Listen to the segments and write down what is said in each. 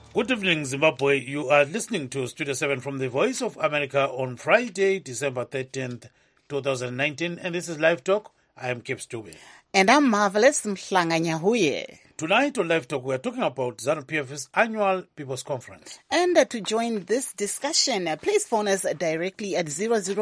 Good evening, Zimbabwe. You are listening to Studio 7 from the Voice of America on Friday, December 13th, 2019. And this is Live Talk. I am Kip Stube. And I'm Marvelous Mhlanganyahuye. Tonight on Live Talk, we are talking about ZANU-PF's annual People's Conference. And to join this discussion, please phone us directly at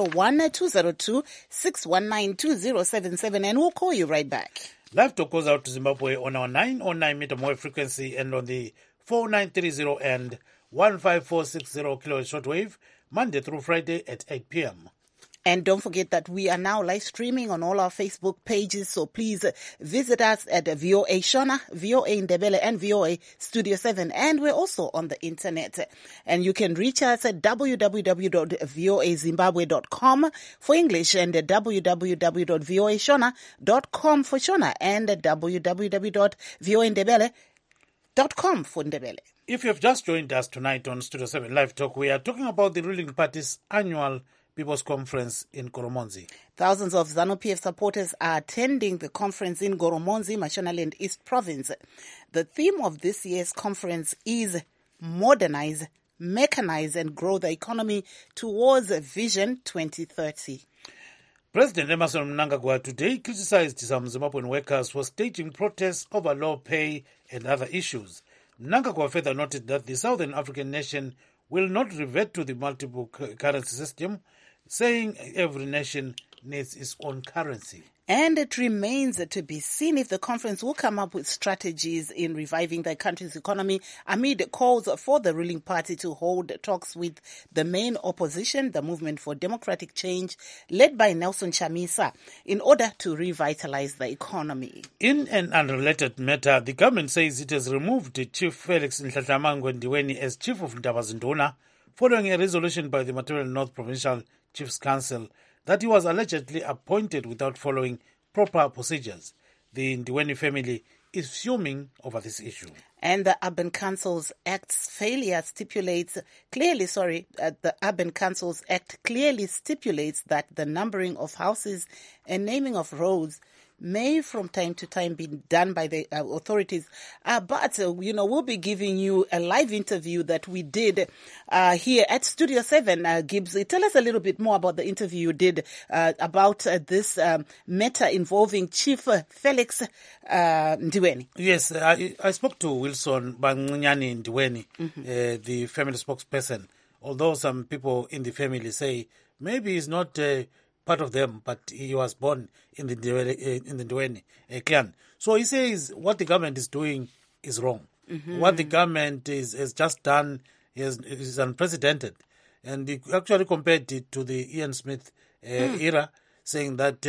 001-202-619-2077 and we'll call you right back. Live Talk goes out to Zimbabwe on our 909 meter wave frequency and on the 4930 and 15460 kilohertz shortwave, Monday through Friday at 8 p.m. And don't forget that we are now live streaming on all our Facebook pages, so please visit us at VOA Shona, VOA Ndebele, and VOA Studio 7. And we're also on the internet. And you can reach us at www.voazimbabwe.com for English and www.voashona.com for Shona and www.voandebele.com for Ndebele. If you have just joined us tonight on Studio 7 Live Talk, we are talking about the ruling party's annual People's Conference in Goromonzi. Thousands of ZANU-PF supporters are attending the conference in Goromonzi, Mashonaland East Province. The theme of this year's conference is Modernize, Mechanize and Grow the Economy towards Vision 2030. President Emmerson Mnangagwa today criticized some Zimbabwean workers for staging protests over low pay and other issues. Mnangagwa further noted that the Southern African nation will not revert to the multiple currency system, saying every nation needs its own currency. And it remains to be seen if the conference will come up with strategies in reviving the country's economy amid calls for the ruling party to hold talks with the main opposition, the Movement for Democratic Change, led by Nelson Chamisa, in order to revitalize the economy. In an unrelated matter, the government says it has removed Chief Felix Nhlanhla as Chief of Ndabazinduna following a resolution by the Material North Provincial Chiefs Council that he was allegedly appointed without following proper procedures. The Ndiweni family is fuming over this issue. And the Urban Councils Act's failure stipulates the Urban Councils Act clearly stipulates that the numbering of houses and naming of roads may from time to time be done by the authorities. But we'll be giving you a live interview that we did here at Studio 7. Gibbs, tell us a little bit more about the interview you did about this matter involving Chief Felix Ndiweni. Yes, I spoke to Wilson Bangunyani Ndiweni, the family spokesperson, although some people in the family say maybe he's not part of them, but he was born in the Ndiweni clan. So he says what the government is doing is wrong. Mm-hmm. What the government has just done is unprecedented. And he actually compared it to the Ian Smith era, saying that,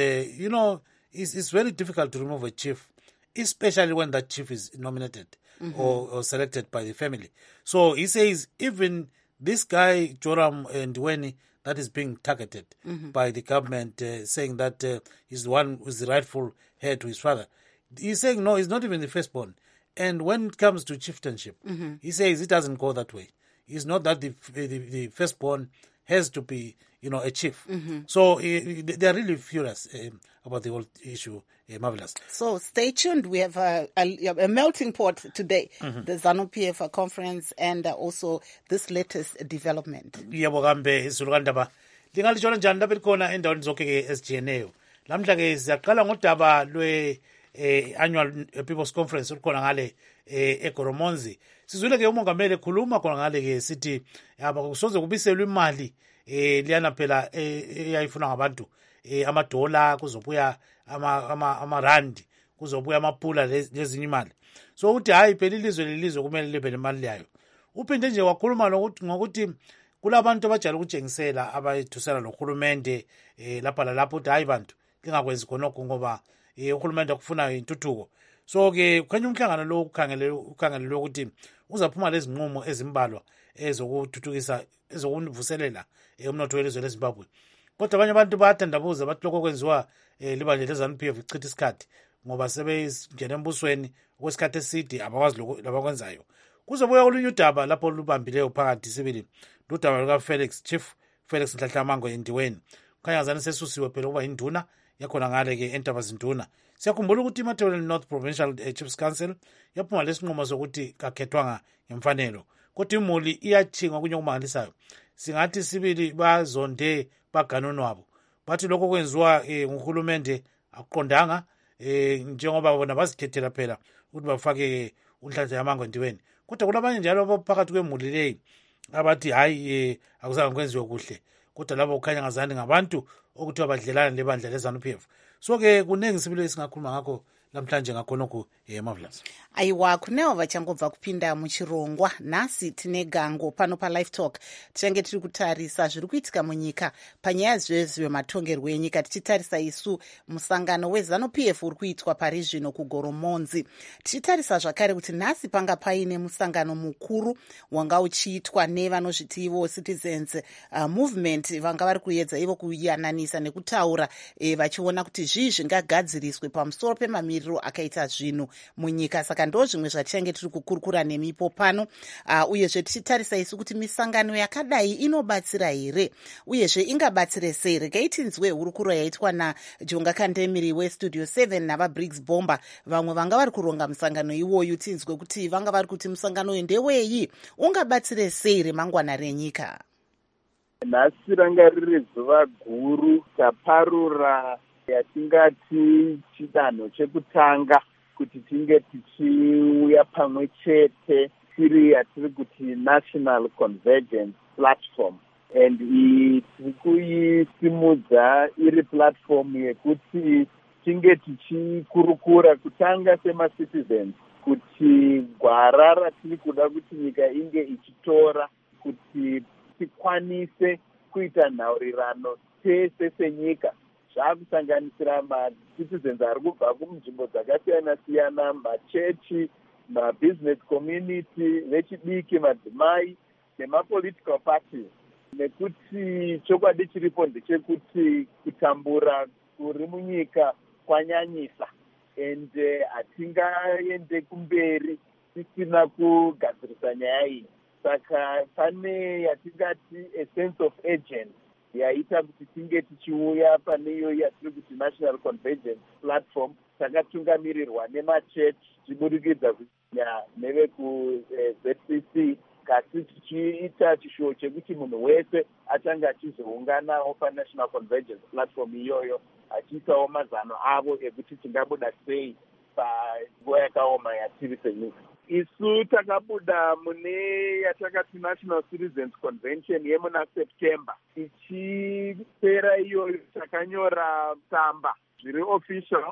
it's very difficult to remove a chief, especially when that chief is nominated or selected by the family. So he says even this guy, Joram Ndiweni, that is being targeted by the government, saying that he's the one who's the rightful heir to his father. He's saying, no, he's not even the firstborn. And when it comes to chieftainship, he says it doesn't go that way. It's not that the firstborn has to be, a chief. So they're really furious about the whole issue. Marvelous. So stay tuned. We have a melting pot today, the ZANU-PF conference and also this latest development. Yebo kambe isulukandaba lingalishona njani lapha likhona endaweni zonke ke SGNA. Lamhla ke siyaqala ngodaba lwe annual People's Conference olukhona ngale eGoromonzi. Sizwile ke umongameli ekhuluma khona ngale ke sithi abakusoze kubiselwe imali liyana phela eyayifuna ngabantu amadola kuzobuya amarandi kuzobuya amapula lezinye imali. So uthi hayi phela ilizwe lelizwe kumele libe nemali yayo. Uphinde nje wakhuluma ngokuthi kulabantu abajala ukutshengisela abayithusela nohulumende lapha lalapho uthi hayi bantu lingakwenzi khonokho ngoba uhulumende kufuna intuthuko. So ke kukhanya umhlangano lo ukhangelelwe ukuthi uzaphuma lezi nqumo ezimbalwa ezokuthuthukisa ezokuvuselela umnotho welizwe leZimbabwe. Kodwa abanye abantu bayathandabuza bathi lokho kwenziwa libandla leZANU-PF ichitha isikhathi ngoba sebengena embusweni okwesikhathi eside abakwazi lokho labakwenzayo. Kuzobuya olunye udaba lapho lubambileyo phakathi sibili ludaba luka Chief Felix Nhlanhla Ndiweni. Kukhanya ngazani sesusiwe phela ukuba induna yakhona ngale ke eNtabazinduna. Siyakhumbula ukuthi iMaterial North Provincial Chiefs Council yaphuma lesinqumo sokuthi kakhethwanga ngemfanelo. kodwa imuli iyachinga kunye okumangalisayo. Singathi sibili bazonde baganoni wabo, bathi lokho kwenziwa nguhulumende akuqondanga, njengoba bona bazikhethela phela ukuthi bafake unhlanhla yamango endiweni. Kodwa kulabanye njalo abaphakathi kwemuli leyi abathi hayi akuzange kwenziwe kuhle, kodwa labo kukhanya ngazani ngabantu okuthiwa badlelana lebandla leZANU-PF. So-ke kuningi sibili esingakhuluma ngakho namhlanje ngakhonokho Marvelous. Aiwa, kunewo vachangobva kupinda muchirongwa. Nhasi tine gango pano paLive Talk tichange tiri kutarisa zviri kuitika munyika panyaya dzezvematongerwo enyika, tichitarisa isu musangano weZANU-PF uri kuitwa pari zvino kuGoromonzi. Tichitarisa zvakare kuti nhasi panga paine musangano mukuru wanga uchiitwa nevanozviti ivo Citizens Movement, vanga vari kuedza ivo kuyananisa nekutaura vachiona kuti zvii zvingagadziriswe pamusoro pemamiriro akaita zvinhu munyika. Saka ndo zvimwe zvatichange tiri kukurukura nemipo pano, uyezve tichitarisa isu kuti misangano yakadai inobatsira here, uyezve ingabatsire sei. Regai tinzwe hurukuro yaitwa naJonga Kandemiri weStudio 7 navaBriggs Bomba, vamwe vanga vari kuronga musangano iwoyu. Tinzwe kuti vanga vari kuti musangano uyu ndeweyi, ungabatsire sei remangwana renyika. Nhasi ranga riri zuva guru taparura yatingati chidanho chekutanga kuti tinge tichiuya pamwe chete tiri yatiri kuti National Convergence Platform, and tiri kuisimudza iri platform yekuti tinge tichikurukura kutanga semacitizens kuti gwara ratiri kuda kuti nyika inge ichitora kuti tikwanise kuita nhaurirano tese senyika, zvakusanganisira macitizens ari kubva kunzvimbo dzakasiyana-siyana, machechi, mabusiness community, vechidiki, madzimai nemapolitical parties. Nekuti chokwadi chiripo ndechekuti kutambura kuri munyika kwanyanyisa, and hatingaende kumberi tisina kugadzirisa nyaya iyi. Saka pane yatingati a sense of urgency yaita kuti tinge tichiuya pane iyo yatiri kuti National Convergence Platform, takatungamirirwa nemachechi tichibudikidza kunya nevekuZCC, kasi tichiita chishuwo chekuti munhu wese achange achizounganawo paNational Convergence Platform iyoyo achiitawo mazano avo ekuti tingabuda sei panguva yakaoma yatiri senyika. Isu takabuda mune yatakati National Citizens Convention yemuna September. Ichipera iyoyo takanyora tsamba zviri official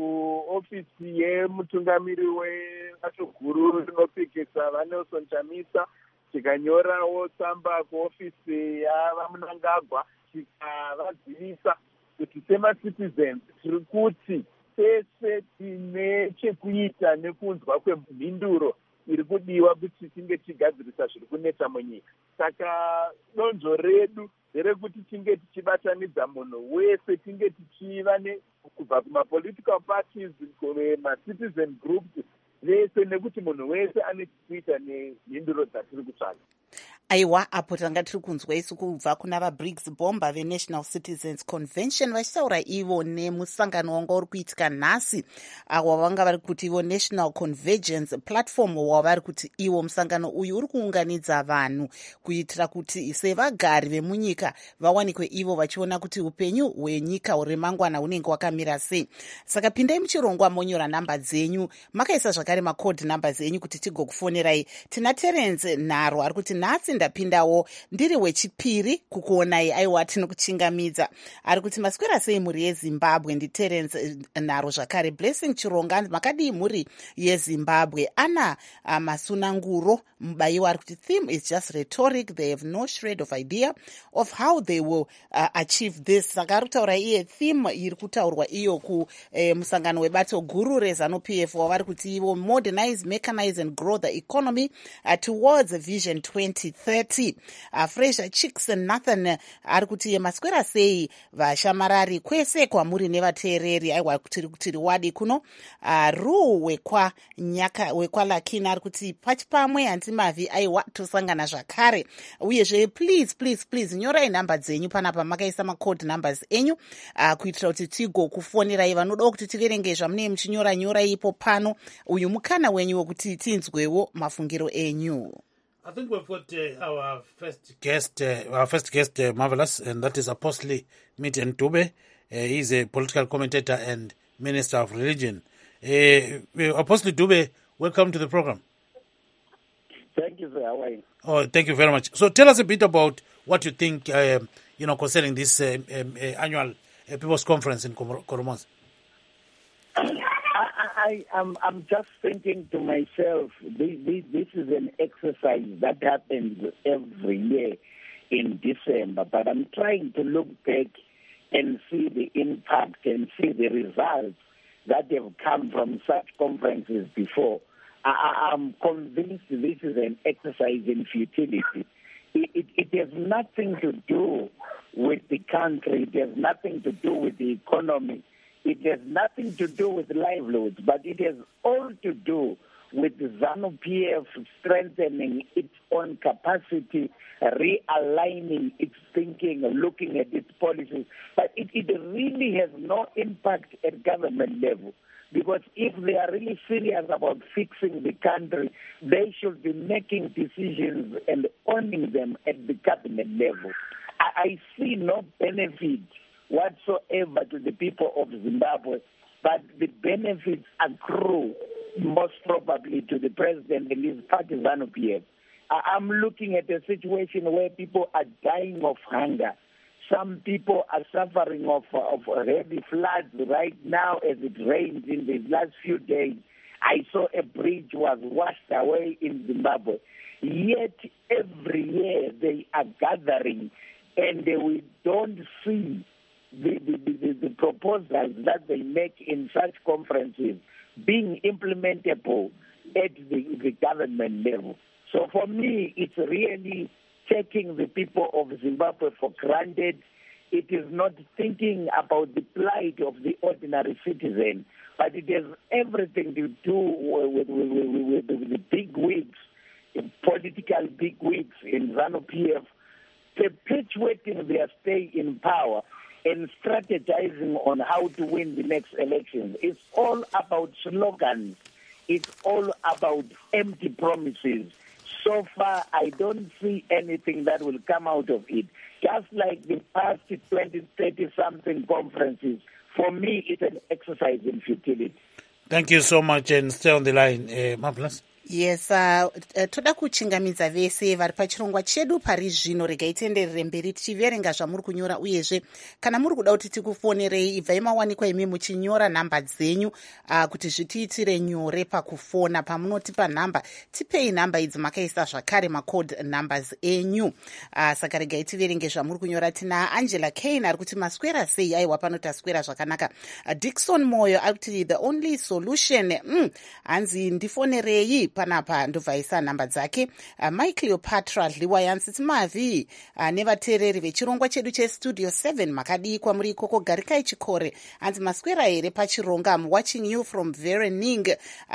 kuofisi yemutungamiri webato guru rinopikisa vaNelson Chamisa, tikanyorawo tsamba kuofisi yavaMunangagwa tikavazivisa kuti semacitizens tiri kuti tese tine chekuita nekunzwa kwemhinduro iri kudiwa kuti tinge tigadzirisa zviri kunetsa munyika. Saka donzvo redu nderekuti tinge tichibatanidza munhu wese, tinge tichiva kubva kumapolitical parties, ma-citizen groups vese, nekuti munhu wese ane chekuita nemhinduro dzatiri kutsvaga. Aiwa, apo tanga tiri kunzwa isu kubva kuna vaBriggs Bomba veNational Citizens Convention vachitaura ivo nemusangano wanga uri kuitika nhasi wavanga vari kuti ivo National Convergence Platform, wavari kuti ivo musangano uyu uri kuunganidza vanhu kuitira kuti sevagari vemunyika vawanikwe ivo vachiona kuti upenyu hwenyika remangwana hunenge hwakamira sei. Saka pindai muchirongwa monyora namba dzenyu, makaisa zvakare macode numbers enyu kuti tigokufonerai. Tina Terence Nharo ari kuti nhasi ndapindawo ndiri wechipiri kukuonai, aiwa tinokuchingamidza. Ari kuti maswera sei mhuri yeZimbabwe? NdiTerence Nharo zvakare. Blessing Chironga, makadii mhuri yeZimbabwe? Ana Masunanguro mubayiwa ari kuti theme is just rhetoric, they have no shred of idea of how they will achieve this. Saka ari kutaura iye theme iri kutaurwa iyo kumusangano webato guru reZANU-PF wavari kuti ivo modernize, mechanize and grow the economy towards vision 2030. Fraser Chickson Nathan ari kuti maswera sei vashamarari kwese kwamuri nevateereri, aiwa kuti riwadi kuno. Ru wekwalakina ari kuti pachipamwe handimavi, aiwa tosangana zvakare. Uyezve please nyorai nhamba dzenyu panapa makaisa macode numbers enyu kuitira kuti tigokufonerai. Vanodawo kuti tiverenge zvamunenge muchinyora ipo pano. Uyu mukana wenyu wekuti tinzwewo mafungiro enyu. I think we've got our first guest, Marvelous, and that is Apostle Mitten Dube. He's a political commentator and Minister of Religion. Apostle Dube, welcome to the program. Thank you, sir. How are you? Oh, thank you very much. So tell us a bit about what you think, concerning this annual People's Conference in Koromons. I'm just thinking to myself, this is an exercise that happens every year in December, but I'm trying to look back and see the impact and see the results that have come from such conferences before. I'm convinced this is an exercise in futility. It has nothing to do with the country. It has nothing to do with the economy. It has nothing to do with livelihoods, but it has all to do with ZANU-PF strengthening its own capacity, realigning its thinking, looking at its policies. But it really has no impact at government level. Because if they are really serious about fixing the country, they should be making decisions and owning them at the cabinet level. I see no benefit whatsoever to the people of Zimbabwe, but the benefits accrue most probably to the president and his party ZANU-PF. I'm looking at a situation where people are dying of hunger. Some people are suffering of heavy floods right now as it rains in the last few days. I saw a bridge was washed away in Zimbabwe. Yet every year they are gathering and we don't see the proposals that they make in such conferences being implementable at the government level. So for me, it's really taking the people of Zimbabwe for granted. It is not thinking about the plight of the ordinary citizen, but it has everything to do with the big wigs, the political big wigs in ZANU-PF, perpetuating their stay in power and strategizing on how to win the next elections. It's all about slogans. It's all about empty promises. So far, I don't see anything that will come out of it. Just like the past 20, 30-something conferences, for me, it's an exercise in futility. Thank you so much, and stay on the line, Marvelous. Yes, toda kuchingamidza vese vari pachirongwa chedu pari zvino. Regai tienderere mberi tichiverenga zvamuri kunyora, uyezve kana muri kuda kuti tikufonerei, ibvai mawanikwa imi muchinyora nhamba dzenyu kuti zvitiitire nyore pakufona. Pamunotipa nhamba, tipei nhamba idzi makaisa zvakare macode numbers enyu. Saka regai tiverenge zvamuri kunyora. Tina Angela Kane ari kuti maswera sei? Aiwa, pano taswera zvakanaka. Dickson Moyo ari kuti the only solution, hanzi ndifonerei panapa, ndobvaisa nhamba dzake. Mai Cleopatra Dliwa yansiti mavi nevateereri vechirongwa chedu chestudio 7 makadii kwamuri ikoko, garikai chikore. Hanzi maswera here pachironga. I'm watching you from Verening.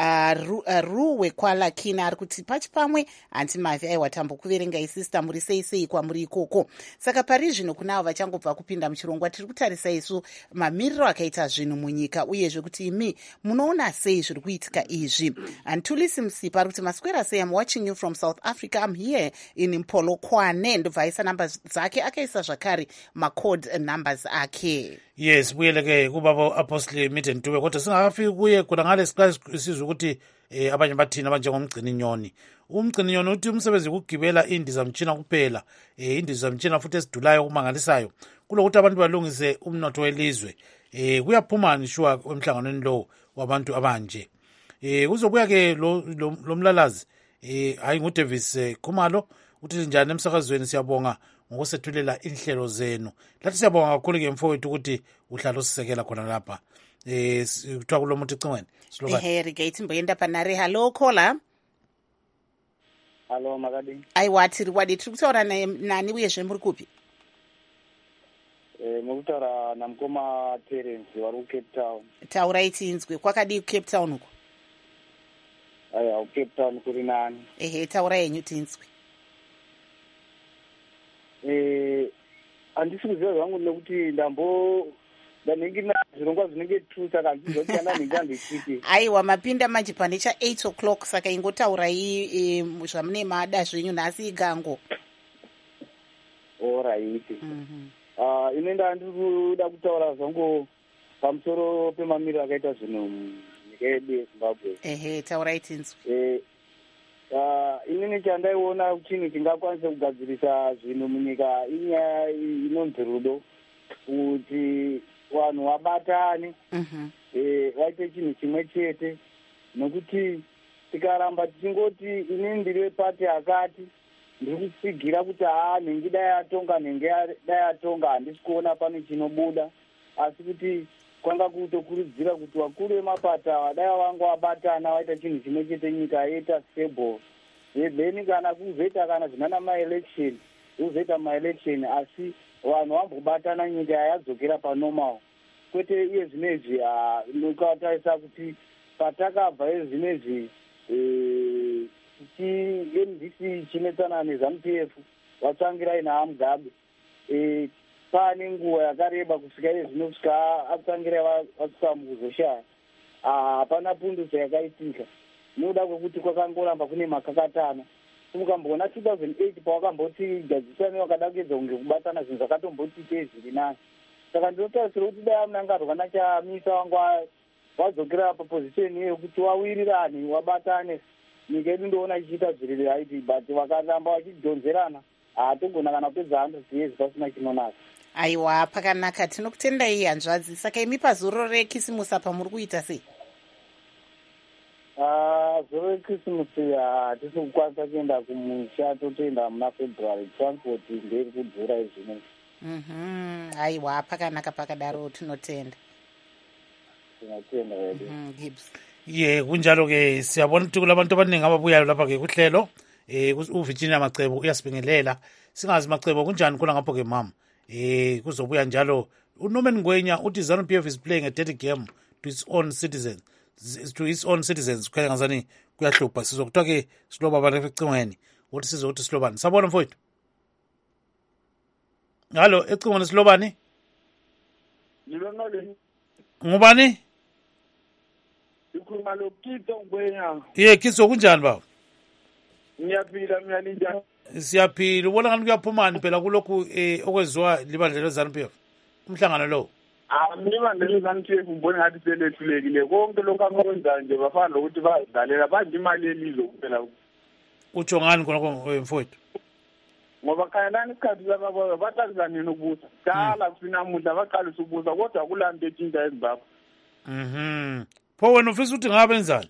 Ruwe kwalakina ari kuti pachipamwe hanzi mavi. Aiwa, tambokuverengai sister, muri sei kwamuri ikoko. Saka pari zvino kunavo vachangobva kupinda muchirongwa, tiri kutarisa isu mamiriro akaita zvinhu munyika, uyezve kuti imi munoona sei zviri kuitika izvi. Antulisi Msipa ari kuti maswera sei? I'm watching you from South Africa. I'm here in Mpolokwane. Ndobva aisa namba dzake, akaisa zvakare macode numbers ake. Yes, buyeleke kubaba Apostle Mitten Dube, kodwa singakafiki kuye kuna ngale siqala sizwe ukuthi abanye bathina abanjengomgcini nyoni. Umgcini nyoni uthi umsebenzi ukugibela indizamtshina kuphela, indizamtshina futhi esidulayo kumangalisayo kulokuthi abantu balungise umnotho welizwe. Kuyaphuma nishwa emhlanganweni lo wabantu abanje. Uzobuya ke lo mlalazi hayi nguDavis Khumalo uthi njani emsakazweni. Siyabonga ngokusethulela inhlelo zenu. Lathi siyabonga kakhulu ke mfowethu ukuthi uhlala usisekela khona lapha. Kuthiwa kulo muntu icingweni. Regates mboyenda panare. Hello caller. Hello makadi. Aiwa, tiri wadi tiri kutaura nani uyezve muri kupi? Mukutaura namukoma Terence vari kuCape Town. Taurai tinzwe. Kwakadii kuCape Town uko? Aya, Cape Town kuri nani. Taura yenyu tinzwe. Handisi kuziva zvangu nekuti ndanenge na zvirongwa zvinenge true saka handizoti andanenge andochiti aiwa mapinda manje pane cha8 o'clock saka ingotaurai zvamune mada zvenyu nhasi igango. Alright. Ine ndandiri kuda kutaura zvangu pamusoro pemamiriro akaita zvinhu munyika yedu yeZimbabwe. Ehe, taurai tinzwa. Inini chandaiona chinhu chingakwanisa kugadzirisa zvinhu munyika inyaya inonzi rudo, kuti vanhu vabatane vaite chinhu chimwe chete, nokuti tikaramba tichingoti inini ndiri wepati akati ndiri kutsigira kuti nhengi dai yatonga nhengi dai yatonga handisi kuona pane chinobuda, asi kuti kwanga kutokurudzira kuti vakuru vemapata vadai vanga vabatana vaita chinhu chimwe chete, nyika yaita stable. Then kana kuzoita kana zvinana maelection kuzoita maelection, asi vanhu vambobatana nyika yadzokera panormal. Kwete iye zvinezvi ndikatarisa kuti patakabva zvinezvi MDC chinetsana neZANU-PF vatsangirai naMugabe, pane nguva yakareba kusvika iye zvinosvika atsangirai vasvika mukuzoshaya, hapana punduso yakaitika nokuda kwekuti kwakangoramba kune makakatana. Mukamboona 2008 pawakamboti gadzisani wakada kuedza kunge kubatana zvinhu zvakatomboti zviri nani. Saka ndinotarisira kuti dai Mnangagwa kana Chamisa wanga wadzokera papozisheni yekuti wawirirane wabatane, nyika yedu ndoona ichiita zviri haiti, but vakaramba vachidhonzerana hatogona kana kupedza 100 years pasina chinonaka. Aiwa, pakanaka, tinokutendai hanzvadzi. Saka imi pazuro rekisimusi apa muri kuita sei? Zuro rekisimusi hatisi kukwanisa kuenda kumusha, totoenda muna February. Transport ndiri kudhura izvino. Aiwa, pakanaka pakadaro, tinotenda. Tinotenda wedu. Gibbs. Kunjalo-ke siyabona ukuthi kulabantu abaningi ababuyayo lapha-ke kuhlelo. UVirginia Macebo uyasibingelela. Singazi Macebo kunjani khona ngapho-ke mama. Kuzobuya njalo uNorman Ngwenya uthi ZANU-PF is playing a dirty game to its own citizens. Kukhanya ngazani kuyahlupha. Sizokuthiwa-ke siloba abantu ecingweni ukuthi sizokuthi silobani. Sabona mfowethu. Halo, ecingweni silobani? Ngubani? Ikhuluma loKito Ngwenya. Kitso kunjani baba? Ngiyaphila mina ninjani? Siyaphila. Ubona ngani kuyaphumani phela kulokhu okwenziwa libandla leZANU-PF umhlangano lo? Mina leZANU-PF ngibona ngathi selethulekile konke lokho akwenzayo nje bafana lokuthi bazidlalela badla imali yelizwe kuphela. Utsho ngani khonokho mfowethu? Ngoba kayelani isikhathi sababo bathakuza nini ukubusa. Dala kusinamuhla baqalisa ukubusa kodwa kulanto etshintsha eZimbabwe. Pho wena ufisa ukuthi ngabe benzani?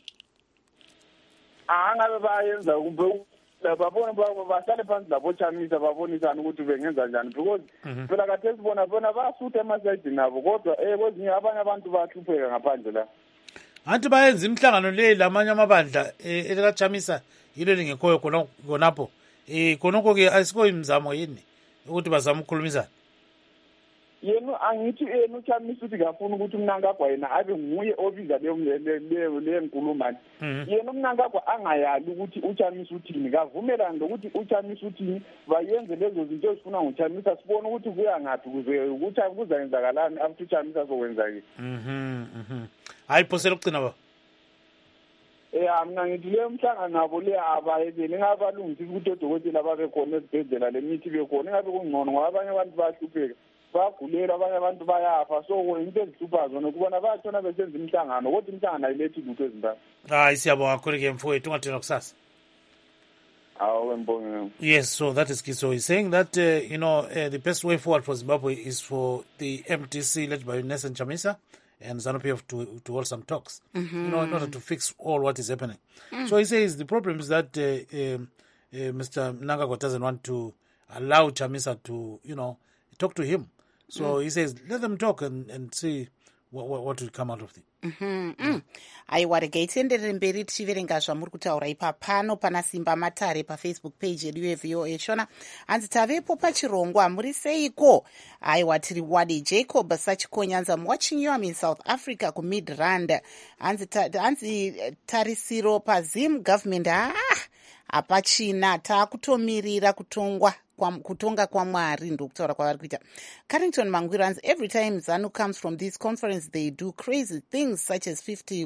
Ngabe bayenza kumbe babona bahlale phansi labo Chamisa babonisana ukuthi bengenza njani, because phela kade sibona bona basutha emasayidini nabo kodwa kwezinye abanye abantu bahlupheka ngaphandle la. Anti bayenza imihlangano le lamanye amabandla elikaChamisa yilo lingekhoyo khonapho. Khonokho-ke asikho imizamo yini ukuthi bazama ukukhulumisana? Yena angithi uChamisa uthi ngafuna ukuthi uMnangagwa yena abe nguye obiza leyo nkulumo. Yena uMnangagwa angayali ukuthi uChamisa uthini, kavumelani lokuthi uChamisa uthini, bayenze lezo zinto ezifuna nguChamisa, sibone ukuthi kuya ngaphi ukuthi kuzayenzakalani after uChamisa sokwenzakile. Hayi phosela ukugcina baba. Mina ngithi le mhlangano nabo le abayekele ngabalungisi ukuthi odokotela babe khona esibhedlela, le mithi bekhona ingabe kungcono ngoba abanye abantu bahlupheka, bagulela, abanye abantu bayafa. So into ezihlupha zona ukubona bayatshona besenza imihlangano kodwa imihlangano ayilethi lutho eZimbabwe. Hayi siyabonga kakhulu-ke mfowethu, ungathina kusasa. Yes, so that is Kiso. He's saying that, the best way forward for Zimbabwe is for the MDC led by Nelson Chamisa and ZANU-PF to hold some talks, in order to fix all what is happening. So he says the problem is that Mr. Mnangagwa doesn't want to allow Chamisa to, talk to him. So he says, let them talk and see what will come out of it. Aiwa, regai tienderere mberi tichiverenga zvamuri kutaura ipa pano pana Simba Matare pafacebook page yedu yeVOA shona. Hanzi tavepo pachirongwa muri seiko? Aiwa, tiri Wadi Jacob Sachikonyanza. I'm watching you. I'm in South Africa ku Midrand. Hanzi tarisiro pa Zim government apachina takutomirira kutongwa kutonga kwaMwari ndokutaura kwavari kuita. Carrington Mangwiranzi, every time ZANU comes from this conference they do crazy things such as 51%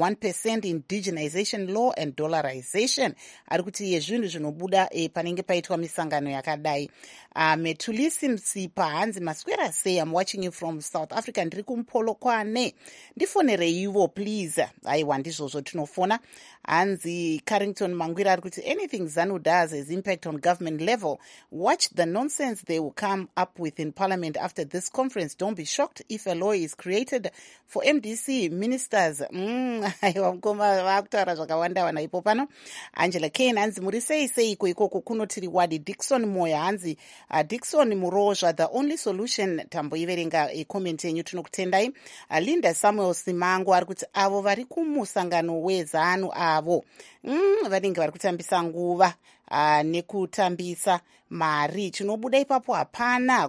indigenization law and dollarization. Ari kuti yezvinhu zvinobuda panenge paitwa misangano yakadai. Metulisi Msipa hanzi maswera sei, I'm watching you from South Africa, ndiri kuMpolokwane, ndifonereiwo please. Aiwa ndizvozvo tinofona. Hanzi Carrington Mangwira ari kuti anything ZANU does has impact on government level. Watch the nonsense they will come up with in parliament after this conference. Don't be shocked if a law is created for MDC ministers. Aiwa mkoma vakutaura zvakawanda wana ipo pano. Angela Kane hanzi muri sei iko ikoko kunotiri wadi. Dickson Moya hanzi Dickson Murozva, the only solution. Tambo iverenga comment yenyu tinokutendai. Linda Samuel Simango ari kuti avo vari kumusangano wezanu avo vanenge vari kutambisa nguva nekutambisa mari. Chinobuda ipapo hapana,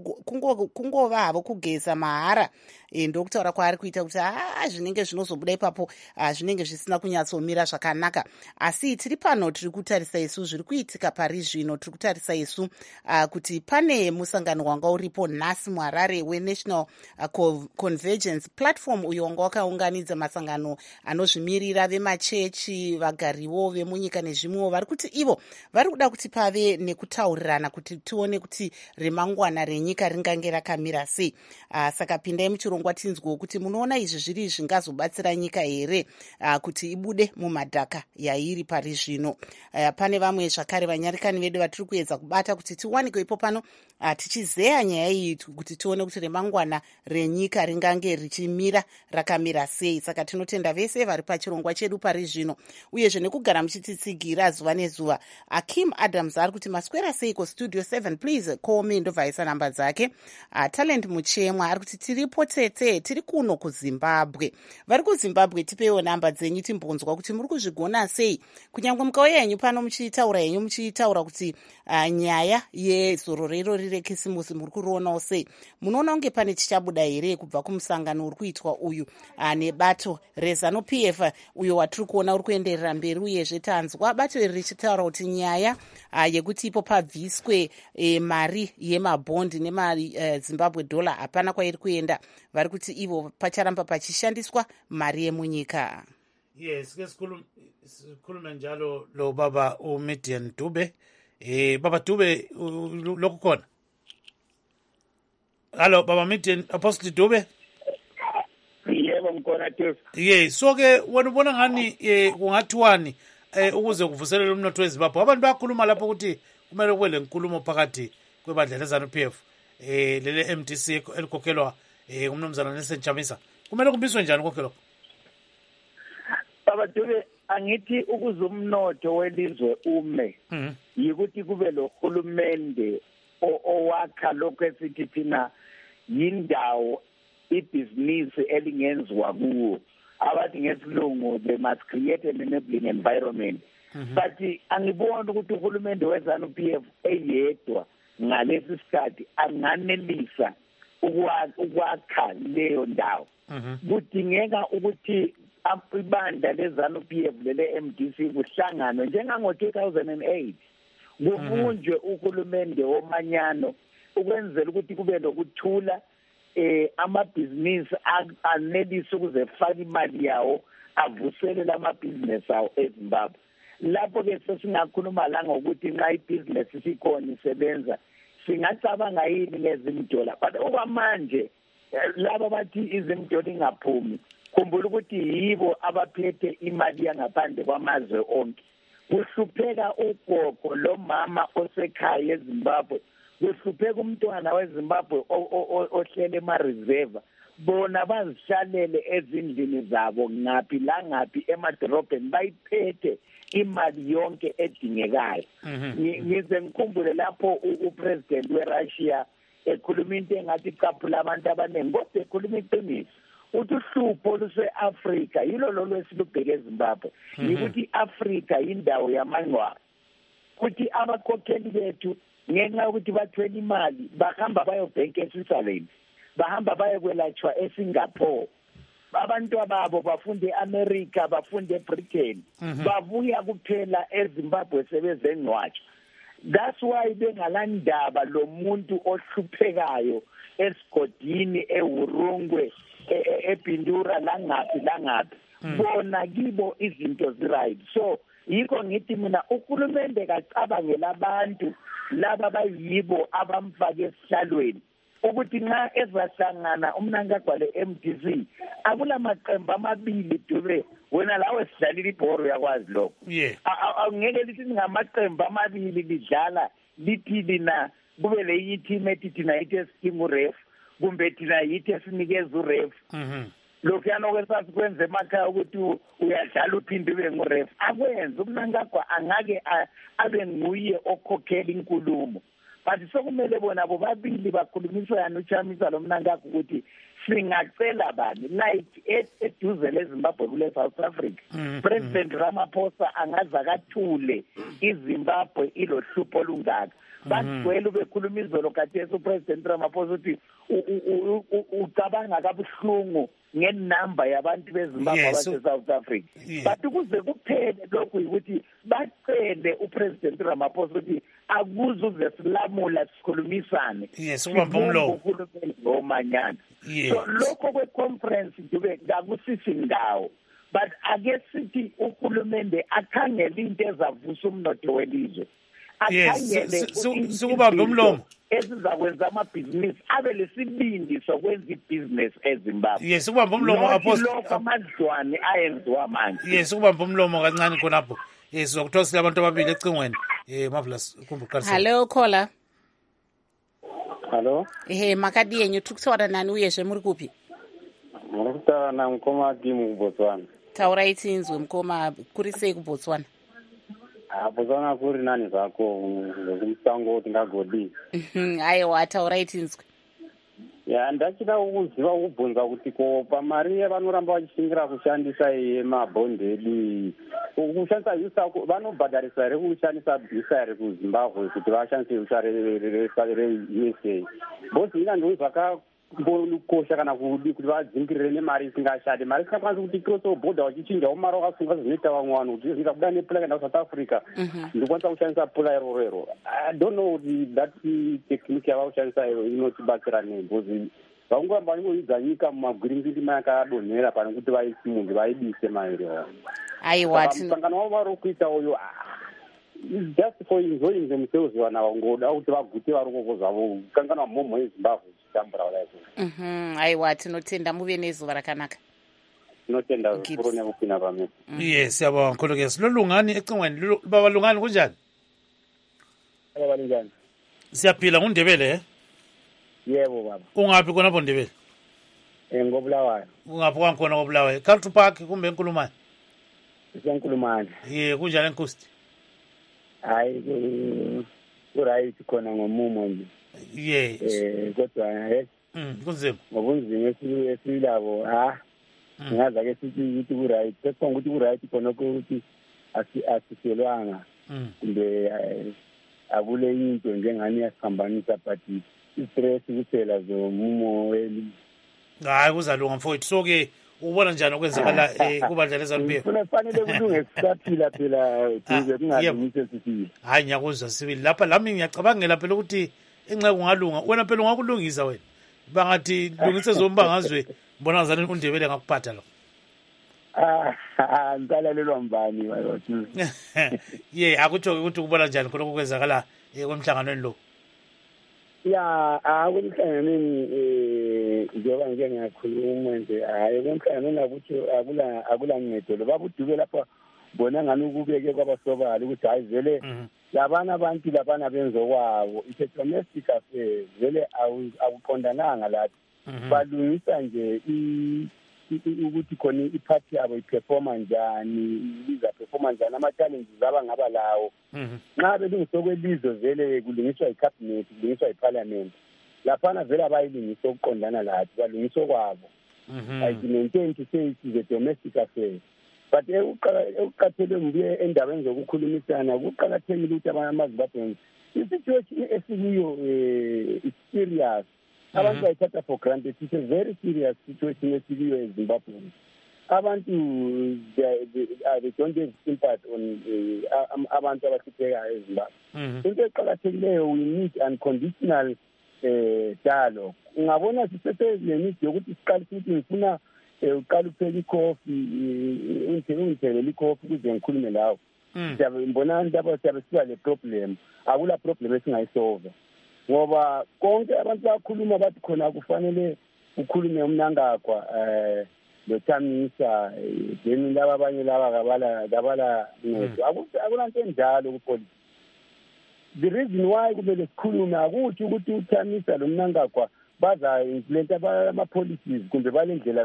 kungova havo kugeza mahara. Ndokutaura kwaari kuita kuti zvinenge zvinozobuda ipapo zvinenge zvisina kunyatsomira zvakanaka. Asi tiri pano tiri kutarisa isu zviri kuitika pari zvino. Tiri kutarisa isu kuti pane musangano wanga uripo nhasi muHarare weNational Convergence Platform, uyo wanga wakaunganidza masangano anozvimirira vemachechi, vagariwo vemunyika nezvimwewo. Vari kuti ivo vari kuda kuti pave nekutaurirana kuti tione kuti remangwana renyika ringange rakamira sei. Saka pindai muchirongwa tinzwewo kuti munoona izvi zviri zvingazobatsira nyika here kuti ibude mumadhaka yairi pari zvino. Pane vamwe zvakare vanyarikani vedu vatiri kuedza kubata kuti tiwanike ipo pano tichizeya nyaya iyi kuti tione kuti remangwana renyika ringange richimira rakamira sei. Saka tinotenda vese vari pachirongwa chedu pari zvino, uyezve nekugara muchititsigira zuva nezuva. Kim Adams ari kuti maswera seiko studio 7 please call me, ndobvaisa namba dzake. Talent Muchemwa ari kuti tiripo tete, tiri kuno kuZimbabwe. Vari kuZimbabwe tipewo namba dzenyu timbonzwa kuti muri kuzvigona sei, kunyange mukauya yenyu pano muchitaura kuti nyaya yezororero rekisimusi muri kurionawo sei. Munoona kunge pane chichabuda here kubva kumusangano uri kuitwa uyu nebato reZANU PF uyo watiri kuona uri kuenderera mberi, uyezve tanzwa bato iri richitaura kuti nyaya yekuti ipo pabviswe mari yemabhondi nemaZimbabwe dollar hapana kwairi kuenda. Vari kuti ivo pacharamba pachishandiswa mari yemunyika. Yes, sikhulume njalo lo baba uMidian Dube. Baba Dube lokukhona. Hello baba Midian Apostle Dube. Yebo ngikona Tefu. Yes, so ke wena ubona ngani kungathiwani ukuze kuvuselele umnotho weZimbabwe. Abantu bayakhuluma lapho ukuthi kumele kube lenkulumo phakathi kwebandla leZANU PF lele MDC elikhokhelwa umnumzana Nelson Chamisa. Kumele kumbiswe njani konke lokho? Baba Dube, angithi ukuze umnotho welizwe ume yikuthi kube lo hulumende owakha lokho esithi thina yindawo ibhizinisi elingenziwa kuwo. Abathi ngesilungu they must create an enabling environment. But angiboni ukuthi uhulumende weZANU PF eyedwa ngalesi sikhathi anganelisa ukwakha leyo ndawo. Kudingeka ukuthi ibandla leZANU PF lele MDC kuhlanganwe njengango 2008 kubunjwe uhulumende womanyano ukwenzela ukuthi kube lokuthula, amabhizinisi anelise ukuze faka imali yawo avuselele amabhizinisi awo eZimbabwe. Lapho ke sesingakhuluma la ngokuthi nxa ibhizinisi sikhona isebenza singacabanga yini ngezimdola, but okwamanje laba bathi izimdola ingaphumi, khumbula ukuthi yibo abaphethe imali yangaphandle kwamazwe onke. Kuhlupheka ugogo lo mama osekhaya eZimbabwe, kuhlupheka umntwana weZimbabwe ohlele ema-reserve, bona bazihlalele ezindlini zabo ngaphi langaphi emadorobheni bayiphethe imali yonke edingekayo. Ngize ngikhumbule lapho upresident weRussia ekhuluma into engathi icaphula abantu abaningi, kodwa ekhuluma iqiniso. Uthi uhlupho luse-Afrika yilo lolo esilubheke eZimbabwe, yikuthi i-Afrika yindawo yamangcwaba. Kuthi abakhokheli bethu ngenxa yokuthi bathwele imali bahamba bayobhenka eSwitzerland, bahamba bayokwelatshwa eSingapore, abantu babo bafunde eAmerica, bafunde eBritain, babuya kuphela eZimbabwe sebezengcwatshwa. That's why bengalandaba lo muntu ohluphekayo esigodini eHurungwe ePindura langapi bona kibo izinto ziright. So yikho ngithi mina uhulumende kacabangela abantu laba bayibo abamfake esihlalweni ukuthi nxa ezahlangana umnankagwa le-MDC akulamaqembu amabili Dube wena lawe sidlalile ibhoro yakwazi lokho angeke lithi ngamaqembu amabili lidlala lithi lina kube le yithime ethi thina yithi esikimu ref kumbe thina yithi esinikeza uref lokhu yanokwesathi kwenze emakhaya ukuthi uyadlala uphinde ube nguref akwenze umnankagwa angake abe nguye okhokhela inkulumo. But sokumele bona bobabili bakhulumisana uChamisa lo mnankagwa ukuthi singacela bani like eduze leZimbabwe kule South Africa President Ramaphosa angaza kathule iZimbabwe ilohlupho olungaka bagcwele bekhuluma izolo kathesi uPresident Ramaphosa uthi ucabanga kabuhlungu ngenamba yabantu beZimbabwe abase-South Africa but ukuze kuphele lokhu ukuthi bacele uPresident Ramaphosa ukuthi akuze uze silamula sikhulumisane ubamba umlomo ngomanyana so lokho kweconference Dube ngakusisi ndawo but ake sithi uhulumende akhangele into ezavusa umnotho welizwe sikubamba umlomo esizakwenza amabhizinisi abe lesibindi sokwenza ibhizinisi eZimbabwe sikubamba umlomo amadlwane ayenziwa manje sikubamba umlomo kancane khonapho sizokuthosela abantu ababili ecingweni Marvelous kumbuqalisa hello caller hello makadi yenyu tukutsaura nani uyezve muri kupi muri kutaura namukoma Dimu kuBotswana taurai tinzwe mukoma kuri sei kuBotswana Botswana kuri nani zvako ngekumusango tingagodi aiwa taurai tinzwe ndachida kuziva kubvunza kuti ko pamari vanoramba vachishingira kushandisa mabhondedi kushandisa visa vanobhadharisa here kushandisa visa here kuZimbabwe kuti vashandise visa reUSA bosi ina ndoo zvakambokosha kana kudi kuti vadzingirire nemari isingashandi mari isingakwanisi kuti cross border vachichinjawo mari vakasunga zvinoita vamwe vanhu kuti zvinoita kuda nepula kaenda kuSouth Africa ndikwanisa kushandisa pula irorero I don't know kuti that technique yava kushandisa inotibatsira nei because vangoramba vangoidza nyika mumagwiringiri mayakadonhera pane kuti vaisi munhu vaidise mairiwa aiwa musangano wavo vari kuita uyo just for enjoying themselves vana vangoda kuti vagute varukoko zvavo kanganwa mhomho yeZimbabwe chitambura walaizvo aiwa tinotenda muve nezuva rakanaka tinotenda zvikuru nekupina pamwe siyabonga mkhulukesi lolungani ecingweni baba lungani kunjani njani siyaphila nguNdebele yebo baba ungaphi khonapho Ndebele ngobulawayo ungaphi kwankhona kobulawayo Culture Park kumbe eNkulumane eNkulumane kunjani eNkosti hayi kuright khona ngomumo nje kodwa kunzima ngobunzima esilabo ngaza ke sithi ukuthi kuright sekonga ukuthi kuright khona ukuthi asiselwanga kumbe akule into njengani yasihambanisa but istress kuphela zomumo hayi kuzalunga mfowethu so-ke ubona njani okwenzakala kubandla leZANU-PF kufanele kulunge sisaphila phela duze kungalungise sisile hayi ngiyakuzwa sibili lapha lami ngiyacabangela phela ukuthi enxeku ngalunga wena phela ungakulungisa wena bangathi lungise zombangazwe mbona ngazani uNdebele ngakuphatha lo ngisalalelwa mbani wayothi akutsho ukuthi kubona njani khona okwenzakala kwemhlanganweni lo kumhlanganweni njengoba ngike ngiyakhuluma nje hayi kumhlanganweni akuthi akula ncedo lo babuduke lapha bona ngani ukubeke kwabasobala ukuthi hayi vele labana abantu labana benzo kwabo it's a domestic affair vele akuqondananga lapho balungisa nje ukuthi khona iphathi yabo iperforma njani ibiza performa njani ama-challenges abangaba lawo nxa belungiswa kwelizwe vele kulungiswa icabinet kulungiswa iparliament laphana vele abayilungisa okuqondana lathi balungiswa kwabo I maintain to say it is a domestic affair but ekuqathele ngibuye endabeni zokukhulumisana kuqakathekile ukuthi amaZimbabweans i-situation esikuyo is serious abantu bayithatha for granted it's a very serious situation esikuyo eZimbabwe abantu they don't have sympathy on abantu abahluphekayo eZimbabwe. Into eqakathekileyo, we need unconditional dialogue. Ungabona sisese-need yokuthi siqale ukuthi ngifuna uqala upheka ikhofi, ungithengele ikhofi ukuze ngikhulume lawo. Ngibona abantu siyabe siba le problem, akula problem esingayisolve. Ngoba konke abantu bakhuluma bathi khona kufanele ukhulume uMnangagwa loThamisa, then laba abanye laba kabala ngezo. Akulanto enjalo kupolitiki. The reason why kumele sikhulume akuthi ukuthi uThamisa loMnangagwa baza implement ama-policies kumbe balendlela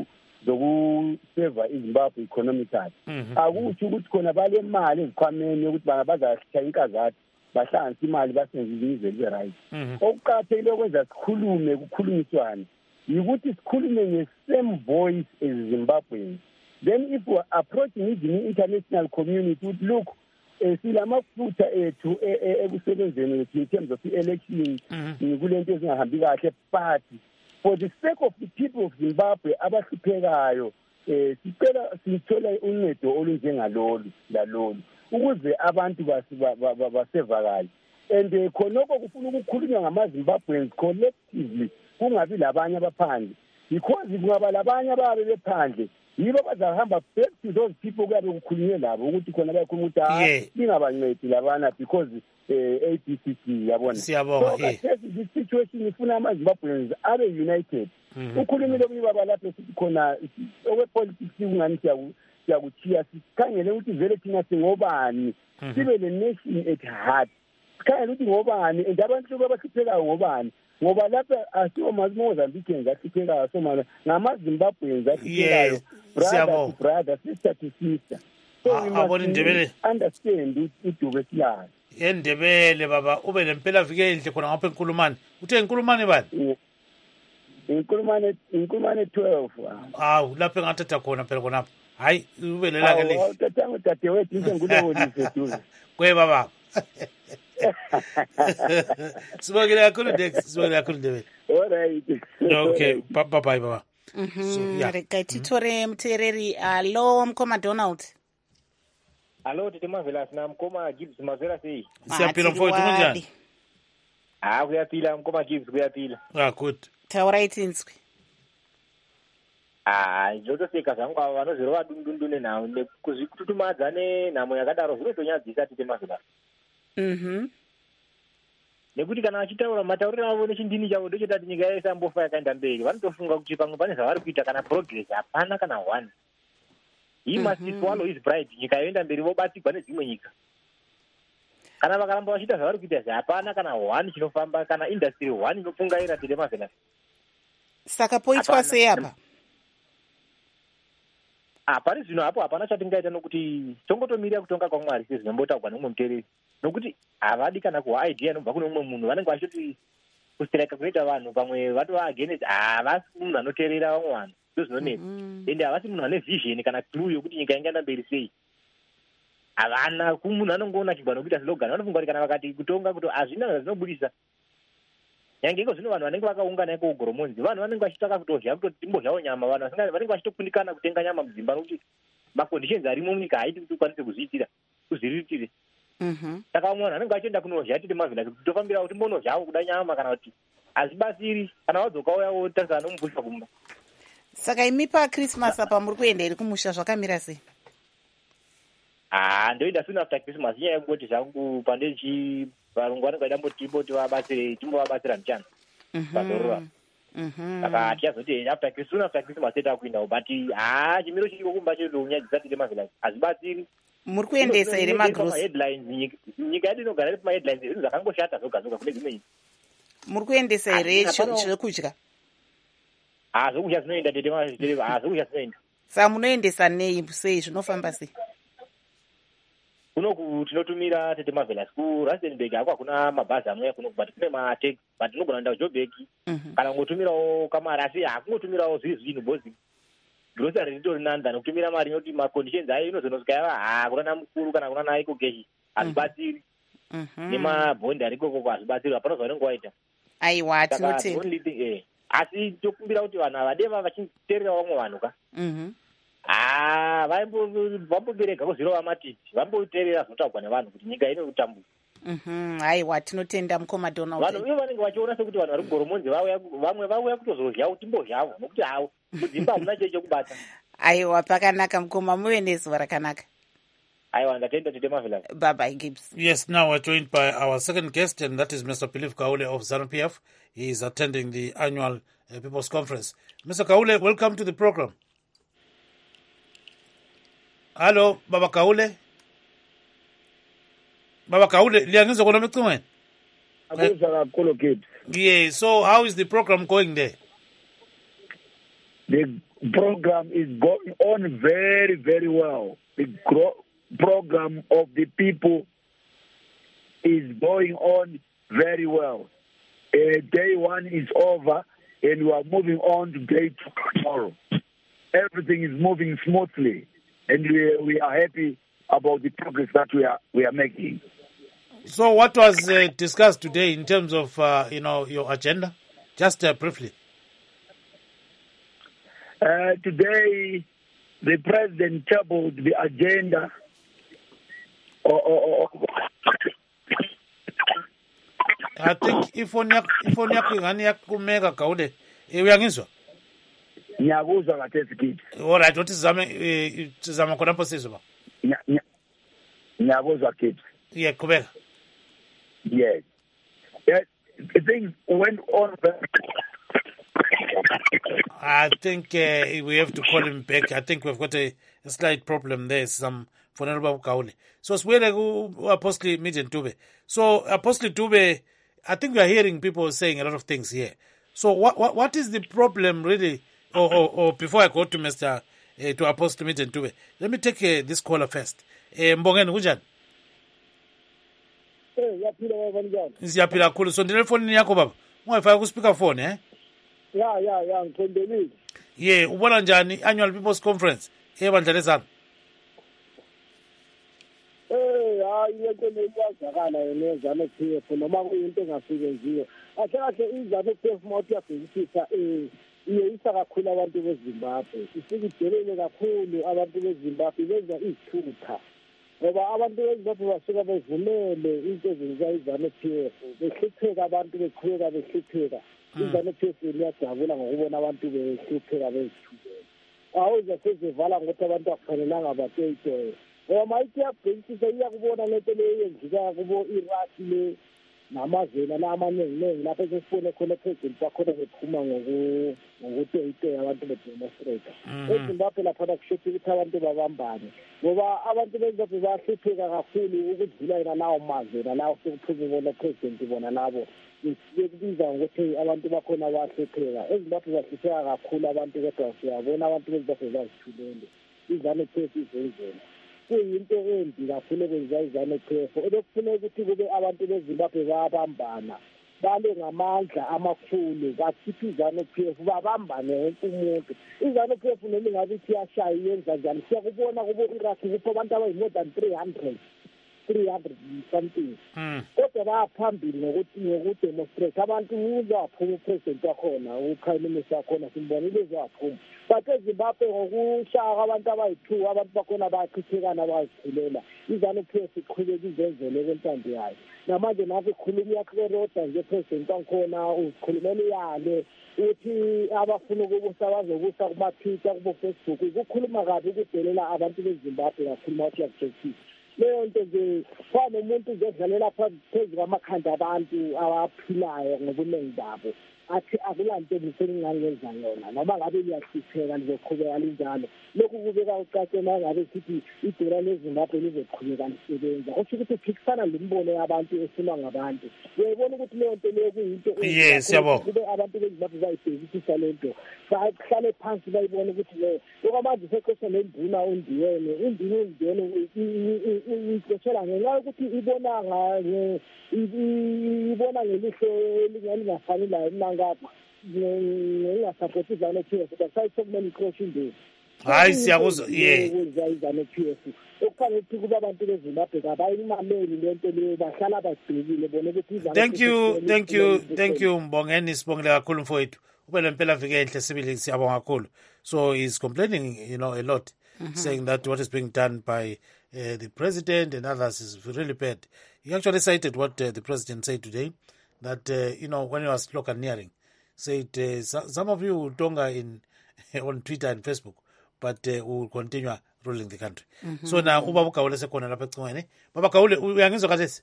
zokuseva iZimbabwe economically. Akuthi ukuthi khona bale mali ezikhwameni yokuthi bazashaya inkazathu bahlanganisa imali basenze izizwe libe right. Okuqakathekile ukwenza sikhulume kukhulunyiswane yikuthi sikhulume nge-same voice as Zimbabweans. Then if we are approaching even the international community, would look silamafutha ethu ekusebenzeni in terms of the-election kulento ezingahambi kahle, but for the sake of the people of Zimbabwe abahluphekayo sicela sithola uncedo olunjengalolu lalolu ukuze abantu basevakale. And khonoko kufuna ukukhulunywa ngama-Zimbabweans collectively, kungabi labanye abaphandle, because kungaba labanye ababe bephandle yibo bazahamba back to those people kuyabe kukhulunywe labo ukuthi khona bayakhuluma ukuthi lingabancedi labana because ABCD yabona. Siyabonga. This situation ifuna ama-Zimbabweans abe united. Ukhulumile kuyibaba lapho sithi khona okwepolitics kungani siyakuchiya, sikhangele ukuthi vele thina singobani, sibe le nation at heart. Sikhangele ukuthi ngobani and abantu abahluphekayo ngobani, ngoba lapha asiwo Mozambican ahluphekayo, so ngama-Zimbabweans ahluphekayo, brother to brother, sister to sister. So we must understand uDube silayo. Endebele baba ube lempela vike enhle khona ngapha eNkulumane. Uthe eNkulumane bani? Inkulumane 12. Hawu lapho engathatha khona phela khonapha. Hayi ube lela ke le. Awuthatha dadewethu into ngulowo liseduze. Kwe baba. Sibongile kakhulu Dex, sibongile kakhulu Ndebele. All right. Okay, bye bye baba. Reka titore mutereri. Allo mkoma Donald. Allo tete Marvelous na mkoma Gibbs Mazera sei. Siyapila mfowethu kunjani? Kuyapila mkoma Gibbs kuyapila. Good. Taura itinzwi. Zvotoseka zvangu ava vanozviro vadundundune nawo nekuzvitutumadza nenhamo yakadaro zvinotonyadzisa tete Marvelous. Nekuti kana vachitaura matauriro avo nechindini chavo ndochotati nyika yayo isambofa yakaenda mberi, vanotofunga kuti pamwe pane zvavari kuita kana progress hapana kana one. He must swallow his pride. Nyika yoenda mberi vobatikwa nedzimwe nyika. Kana vakaramba vachiita zvavari kuita hapana kana one chinofamba, kana industry one inofungaira tete Marvelous. Saka poitwa sei apa? Pari zvino hapo hapana chatingaita nokuti tongotomirira kutonga kwaMwari sezvinombotaurwa nomumwe muteereri. Nokuti havadi kana kuwa idea inobva kune umwe munhu, vanenge vachiti kustrika kunoita vanhu pamwe vatova against, havasi munhu anoteerera vamwe vanhu, ndozvinonetsa. Ende havasi munhu ane vision kana clue yokuti nyika ingaenda mberi sei. Havana kumunhu anongoona chigwano kuita slogan, vanofunga kuti kana vakati kutonga kuti hazvina zvazinobudisa. Nyange iko zvino vanhu vanenge vakaungana iko kugoromonzi, vanhu vanenge vachitsvaka kutodya timbodyawo nyama, vanhu vanenge vachitokundikana kutenga nyama mudzimba nokuti maconditions arimo munyika haiti kuti ukwanise kuzviriritire. Saka vamwe vanhu vanenge vachienda kunodya tete Marvelous kuti tofambirawo timbonodyawo kuda nyama, kana kuti hazvibatsiri kana wadzoka uya wotarisana nomubvusha kumba. Saka imi paChristmas apa muri kuenda iri kumusha zvakamira sei? Ndoenda soon after Christmas, inyaya yekungoti zvangu pandechi varungu vanenge vaida timbovabatsira muchana pazorora. Saka tichazoti soon after Christmas tetakuindawo, but chimiro chiriko kumba chirikunyadzisa tete Marvelous hazvibatsiri. Muri kuendesa ere magrocery? Headlines nyika yedu inogara iri pamaheadlines zvinhu zvakangoshata zoga kune dzimwe nyika. Muri kuendesa ere zvekudya? Zvokudya zvinoenda tete Marvelous, zvokudya zvinoenda. Saka munoendesa nei sei, zvinofamba sei? Kunoku tinotumira tete Marvelous kuRustenburg hako hakuna mabhazi amwe kunoku, but kune mataxi, but tinogona kuenda kuJoburg kana kungotumirawo kamari, asi hakungotumirawo zvinhu bozi grocery ritori nanda nokutumira mari inoti maconditions ayo inozonosvika yava kunana mukuru kana kunana iko geshi hazvibatsiri. Nemabhondi arikoko hazvibatsiri, hapana zvavanenge vaita. Aiwa tinotenda. Asi tokumbira kuti vanhu havadeva vachiteerera vamwe vanhu ka. vamboberega kuzvirova matiti vamboteerera zvinotaurwa nevanhu kuti nyika ine utambura. Haiwa, tinotenda mukoma Donald. Vanhu ivo vanenge vachiona sekuti vanhu vari kugoromonzi vamwe vauya kutozodyawo timbodyawo nokuti hawo kudzimba hamuna chei chekubata. Aiwa, pakanaka mukoma, muve nezuva rakanaka. Aiwa, ndatenda tete Mavila. Bye bye, Gibbs. Yes, now we're joined by our second guest, and that is Mr. Philip Kaule of ZANU-PF. He is attending the annual People's Conference. Mr. Kaule, welcome to the program. Hello, Baba Kaule. Baba Kaule, liangizwa kona mecingweni? Akuza kakhulu Gibbs. Yeah, so how is the program going there? The program is going on very, very well. The program of the people is going on very well. Day one is over, and we are moving on to day two tomorrow. Everything is moving smoothly, and we are happy about the progress that we are making. So what was discussed today in terms of your agenda? Just briefly. Today, the president tabled the agenda. I think ifoni yakho ingani yakumeka Kaule. Uyangizwa? Ngiyakuzwa kathesi Gibbs. All right, what is sizama khona pho sizwa? Ngiyakuzwa Gibbs. Yeah, qhubeka. Yes. Things went on. I think we have to call him back. I think we've got a slight problem there. Some Fonelba Kaule. So Swele Apostle Midian Tube. So Apostle Tube, I think we are hearing people saying a lot of things here. So what is the problem really? Or before I go to Mr. To Apostle Midian Tube, let me take this caller first. Mbongeni kunjani? Siyaphila kakhulu. So ndile phone yakho baba. Ungayifaka ku speaker phone Yeah, ngithembelile. Yeah, ubona njani annual People's Conference ebandla lezana? Hayi into leyazakala yena ZANU-PF noma kuyinto engasebenziyo. Kahle iZANU-PF mawuthi yabhekisisa iyisa kakhulu abantu beZimbabwe. Isikudele kakhulu abantu beZimbabwe benza izithutha. Ngoba abantu beZimbabwe basuka bevumele into ezenziwa iZANU-PF. Behlupheka abantu beqhubeka behlupheka. iZANU-PF liyajabula ngokubona abantu behlupheka bezithubela. Awuze sezivala ngokuthi abantu akufanelanga bateyitoye. Ngoba mayithi yabhekisisa iyakubona lento leyo yenzika kubo Iraq le namazweni amaningi lapho sesifune khona president wakhona bephuma ngokuteyitoya abantu bedemonstrate. eZimbabwe lapha kushuthi ukuthi abantu babambane. Ngoba abantu beZimbabwe bahlupheka kakhulu ukudlula yena lawo mazwe lawo sekuphuma bona president bona nabo. Kubiza ukuthi abantu bakhona bahlupheka. eZimbabwe bahlupheka kakhulu abantu kodwa siyabona abantu beZimbabwe bazithulele. iZANU-PF izenzela. Kuyinto embi kakhulu ekwenziwa iZANU-PF. Ekufuna ukuthi kube abantu beZimbabwe bayabambana. Bale ngamandla amakhulu bakhipha iZANU-PF babambane wonke umuntu. iZANU-PF noma ingabe ithi yashaya yenza njani siyakubona kubo Iraq kupho abantu abayi-more than 300 something. Kodwa bayaphambili ngokudemonstrate abantu uzaphuma upresident wakhona uprime minister wakhona simbonile uzaphuma. But eZimbabwe ngokushaya abantu abayi-2 abantu bakhona bayachithekana bayazithulela. iZANU-PF iqhubeka izenzele kwentando yayo. Namanje nathi ikhuluma yakhe nje president wakhona ukhulumela iyale uthi abafuna ukubusa bazobusa kuma-Twitter kubo-Facebook ukukhuluma kabi ukudelela abantu beZimbabwe kakhuluma ukuthi yakujustice. Leyo nto nje fana umuntu uzodlalela phezu kwamakhanda abantu abaphilayo ngobuningi babo. Athi akulanto ebisengingangenza yona noma ngabe liyachitheka lizoqhubeka linjalo. Lokhu kubeka ucace mangabe sithi idora leZimbabwe lizoqhubeka lisebenza. Kusho ukuthi uphikisana lembono yabantu efunwa ngabantu. Uyayibona ukuthi leyo nto leyo kuyinto siyabonga. Kube abantu beZimbabwe bayibhekisisa lento. Bahlale phansi bayibona ukuthi leyo. Okwamanje seqosha lenduna undiwene. Induna uyixoshela ngenxa yokuthi ibona ngelihlo elingafanele ngapha ngingasapoti iZANU-PF sayisekumele iqoshe indeni. Hayi siyakuzwa iZANU-PF okufanele ukuthi kuba abantu beZimbabwe abayimameli lento leyo bahlala babhekile bona ukuthi thank you Mbongeni sibongile kakhulu mfowethu ube lempela viki enhle sibili siyabonga kakhulu. So he's complaining a lot saying that what is being done by the president and others is really bad. He actually cited what the president said today, that, when he was sloganeering, said, some of you tonga on Twitter and Facebook, but we will continue ruling the country. So now, Ubaba Gaule sekhona lapha ecingweni. Baba Gaule, uyangizwa kahle?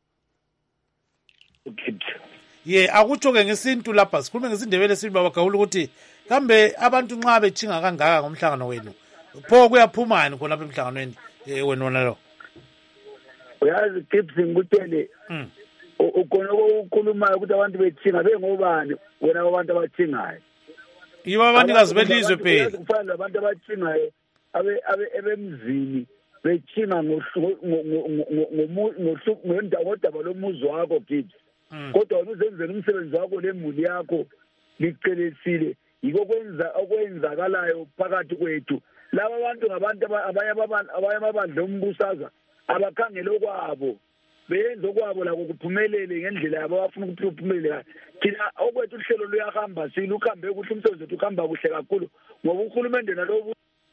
Akutsho-ke ngesintu lapha, sikhulume ngesindebele esintu Baba Gaule ukuthi kambe abantu nxa bechinga kangaka ngomhlangano wenu, pho kuyaphumani khona lapha emhlanganweni wenu wona lo? Uyazi Gibson ngikutshele ukhona ukukhulumayo ukuthi abantu bechinga bengobani wena abantu abathingayo. Yibo abanikazi belizwe phela. Kufana labantu abathingayo ebemzini bechinga ngodaba lomuzi wakho Gibson. Kodwa wena uzenzela umsebenzi wakho lemuli yakho licelesile, yiko okwenzakalayo phakathi kwethu. Laba abantu ngabantu abanye amabandla ombusaza abakhangela okwabo, benza okwabo lako kuphumelele ngendlela yabo abafuna ukuthi kuphumelele. Thina okwethu uhlelo luyahamba, siluhambe kuhle, umsebenzi wethu uhamba kuhle kakhulu ngoba uhulumende nalobu.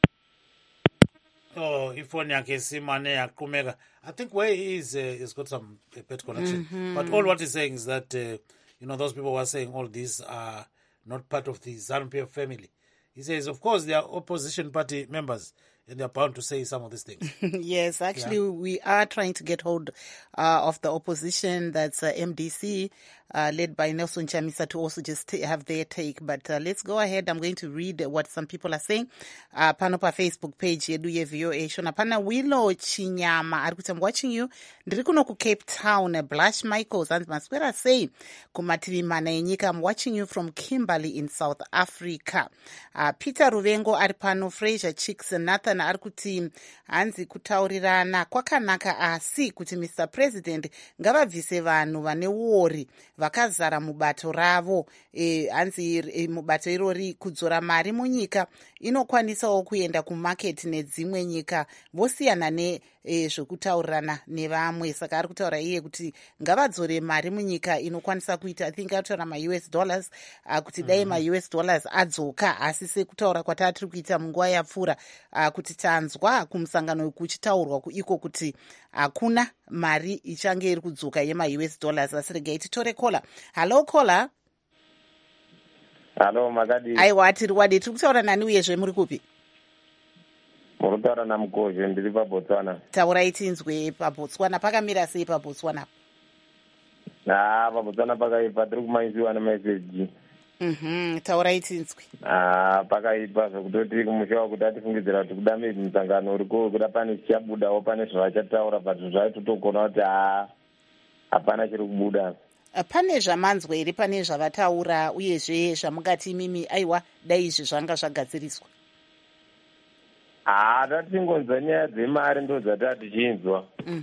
Ifoni yakhe simane yaqhumeka. I think where he is, he's got some bad connection. But all what he's saying is that, those people who are saying all these are not part of the ZANU-PF family. He says, of course, they are opposition party members, and they're bound to say some of these things. Yes, actually, we are trying to get hold of the opposition. That's MDC, led by Nelson Chamisa, to also just have their take. But let's go ahead. I'm going to read what some people are saying. Panopa Facebook page yedu ye VOA shona pana Willow Chinyama arikuti, I'm watching you. Ndiri kuno ku Cape Town. Blush Michaels and Maswera say kumativi mana enyika. I'm watching you from Kimberley in South Africa. Peter Ruvengo aripano. Fraser Chicks Nathan arikuti hanzi kutaurirana kwakanaka, asi kuti Mr. President ngavabvise vanhu vane uori vakazara mubato ravo. Hanzi mubato irori kudzora mari munyika inokwanisawo kuenda kumaketi nedzimwe nyika, vosiyana zvekutaurirana nevamwe. Saka ari kutaura iye kuti ngavadzore mari munyika inokwanisa kuita, I think ataura ma-US dollars, kuti dai ma-US dollars adzoka, asi sekutaura kwatatiri kuita munguva yapfuura, kuti tanzwa kumusangano kuchitaurwa iko kuti hakuna mari ichange iri kudzoka yema-US dollars. Asi regai titore kola. Hello kola. Hello Makadi. Aiwa, tiri wadi, tiri kutaura nani uyezve muri kupi? Muri kutaura naMukozhe, ndiri paBotswana. Taurai tinzwe paBotswana. Pakamira sei paBotswana? paBotswana pakaipa, tiri kumaisiwa nemaseji. Taurai tinzwe. Pakaipa zvekutoti kumushawa kuti atifungidzira kuti kuda maybe musangano uriko kuda pane chichabudawo, pane zvavachataura but zvaitotogona kuti hapana chiri kubuda. Pane zvamanzwa here, pane zvavataura uyezve zvamungati imimi aiwa dai izvi zvanga zvagadziriswa? Tatingonzwa nyaya dzemari ndo dzatati tichinzwa.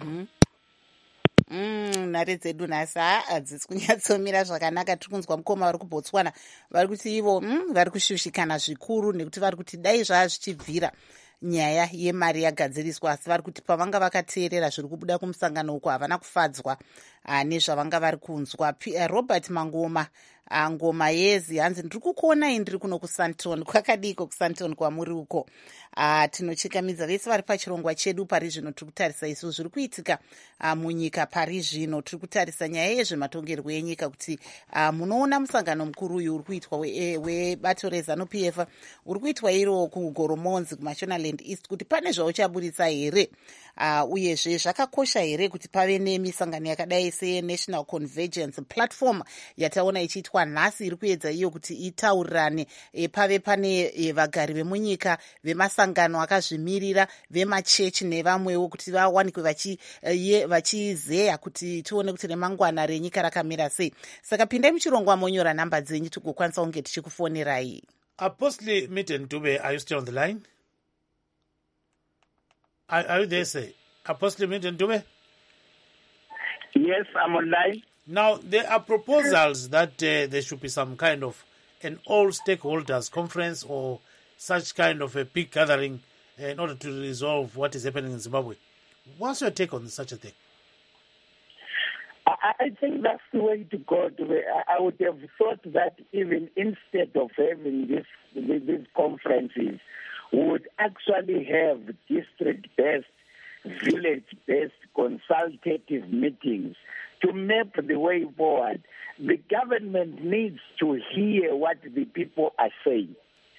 Nhare dzedu nhasi hadzisi kunyatsomira zvakanaka. Tiri kunzwa mukoma vari kuBotswana vari kuti ivo vari kushushikana zvikuru, nekuti vari kuti dai zvaa zvichibvira nyaya yemari yagadziriswa, asi vari kuti pavanga vakateerera zviri kubuda kumusangano uko havana kufadzwa nezvavanga vari kunzwa. Robert Mangoma, ngoma yezi, hanzi ndiri kukuonai ndiri kuno kuSanton. Kwakadiko kuSanton kwamuri uko? Tinochikamidza vese vari pachirongwa chedu pari zvino. Tiri kutarisa isu zviri kuitika munyika pari zvino. Tiri kutarisa nyaya yezvematongerwo enyika, kuti munoona musangano mukuru uyu uri kuitwa webato reZANU-PF uri kuitwa iro kuGoromonzi kuMashonaland East, kuti pane zvauchaburitsa here, uyezve zvakakosha here kuti pave nemisangano yakadai seNational Convergence Platform yataona ichiitwa nhasi, iri kuedza iyo kuti itaurirane, pave pane vagari vemunyika, vemasangano akazvimirira, vemachechi nevamwewo, kuti vawanikwe vachizeya kuti tione kuti remangwana renyika rakamira sei. Saka pindai muchirongwa monyora nhamba dzenyu tigokwanisa kunge tichikufonirai. Apostle Mitten Dube, are you still on the line? Are you there, say? Apostle Mitten Dube? Yes, I'm online. Now, there are proposals that there should be some kind of an all stakeholders conference or such kind of a big gathering in order to resolve what is happening in Zimbabwe. What's your take on such a thing? I think that's the way to go. I would have thought that even instead of having these conferences, would actually have district-based, village-based consultative meetings to map the way forward. The government needs to hear what the people are saying.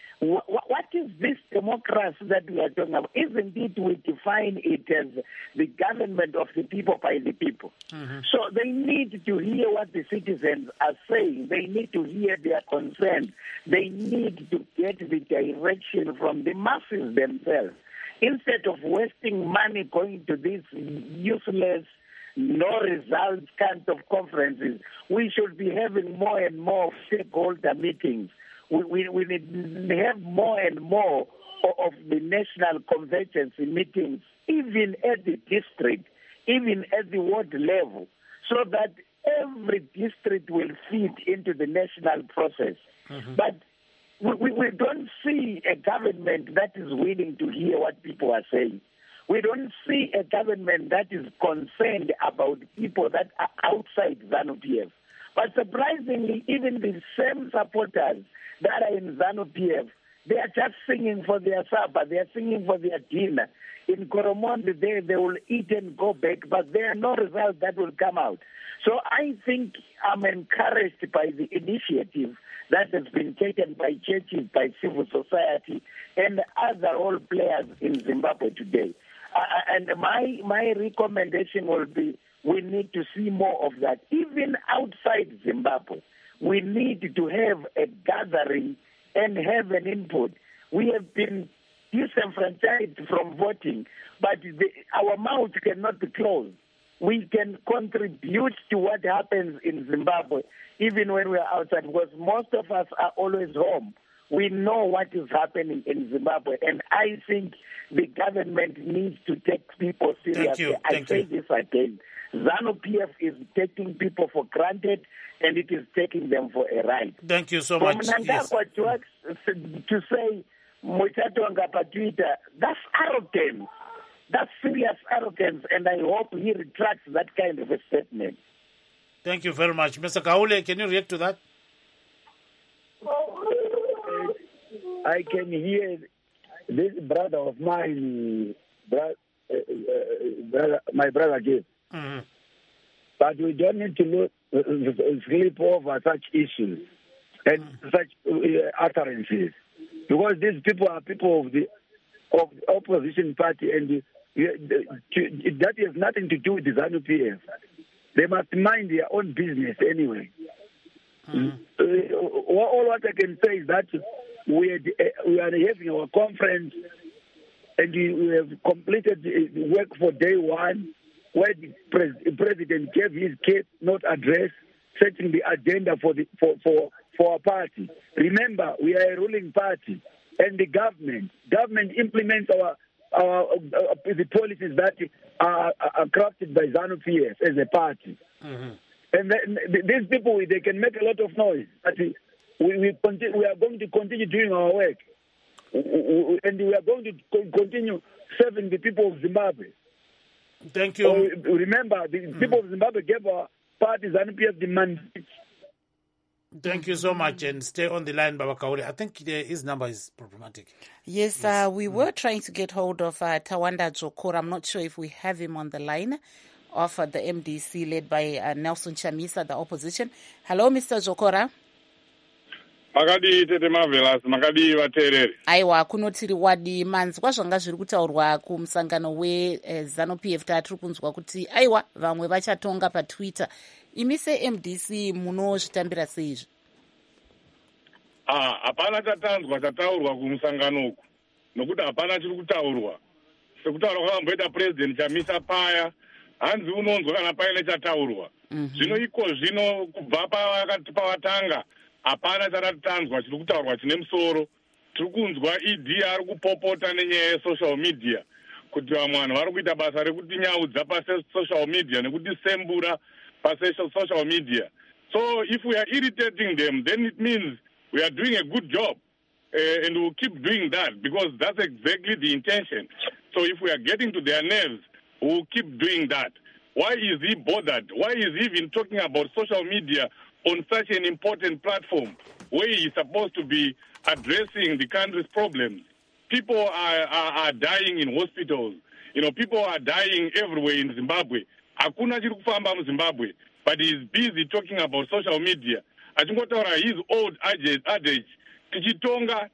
What is this democracy that we are talking about? Isn't it we define it as the government of the people by the people? Mm-hmm. So they need to hear what the citizens are saying. They need to hear their concerns. They need to get the direction from the masses themselves. Instead of wasting money going to these useless, no results kind of conferences, we should be having more and more stakeholder meetings. We need to have more and more of the national convergence meetings, even at the district, even at the ward level, so that every district will feed into the national process. Mm-hmm. But we don't see a government that is willing to hear what people are saying. We don't see a government that is concerned about people that are outside ZANU-PF. But surprisingly, even the same supporters that are in ZANU-PF, they are just singing for their supper, they are singing for their dinner. In Koromondi, they will eat and go back, but there are no results that will come out. So I think I'm encouraged by the initiative that has been taken by churches, by civil society, and other role players in Zimbabwe today. And my recommendation will be we need to see more of that. Even outside Zimbabwe, we need to have a gathering and have an input. We have been disenfranchised from voting, but our mouth cannot be closed. We can contribute to what happens in Zimbabwe, even when we are outside, because most of us are always home. We know what is happening in Zimbabwe, and I think the government needs to take people seriously. I say this again. ZANU-PF is taking people for granted, and it is taking them for a ride. Thank you so much. From Nangakwa to say, Muchatonga Patuita, that's arrogance. That's serious arrogance, and I hope he retracts that kind of a statement. Thank you very much. Mr. Kaule, can you react to that? I can hear this brother of mine, my brother gave. Mm-hmm. But we don't need to sleep over such issues and such utterances, because these people are people of the opposition party, and that has nothing to do with the ZANU-PF. They must mind their own business anyway. Mm-hmm. All what I can say is that we are having our conference, and we have completed work for day one, where the president gave his keynote address, setting the agenda for our party. Remember, we are a ruling party, and the government implements the policies that are crafted by ZANU-PF as a party. Mm-hmm. And these people, they can make a lot of noise, but we are going to continue doing our work, and we are going to continue serving the people of Zimbabwe. Thank you. Remember, the people of Zimbabwe gave our party ZANU-PF the mandate. Thank you so much, and stay on the line, Baba Kaule. I think his number is problematic. Yes, we were trying to get hold of Tawanda Jokora. I'm not sure if we have him on the line, of the MDC led by Nelson Chamisa, the opposition. Hello, Mr. Jokora. Makadi tete marvelous, makadi vateereri. Aiwa, kunotiri wadi manzwa zvanga zviri kutaurwa kumusangano weZANU-PF tatiri kunzwa kuti aiwa vamwe vachatonga paTwitter. Imi seMDC munozvitambira seizvi? Hapana chatanzwa chataurwa kumusangano uku, nokuti hapana chiri kutaurwa. Sekutaurwa kwakamboita president Chamisa paya, hanzi unonzwa kana paine chataurwa. Zvino iko zvino kubva pavatanga hapana chatatanzwa chiri kutaurwa chine musoro. Tiri kunzwa ED ari kupopota nenyaya yesocial media, kuti vamwe vanhu vari kuita basa rekuti nyaudza pasocial media nekuti sembura pasocial media. So if we are irritating them, then it means we are doing a good job, and we'll keep doing that, because that's exactly the intention. So if we are getting to their nerves, we'll keep doing that. Why is he bothered? Why is he even talking about social media on such an important platform where he is supposed to be addressing the country's problems? People are dying in hospitals. People are dying everywhere in Zimbabwe. Hakuna chiri kufamba muZimbabwe, but he is busy talking about social media. Achingotaura his old adage, tichingotonga,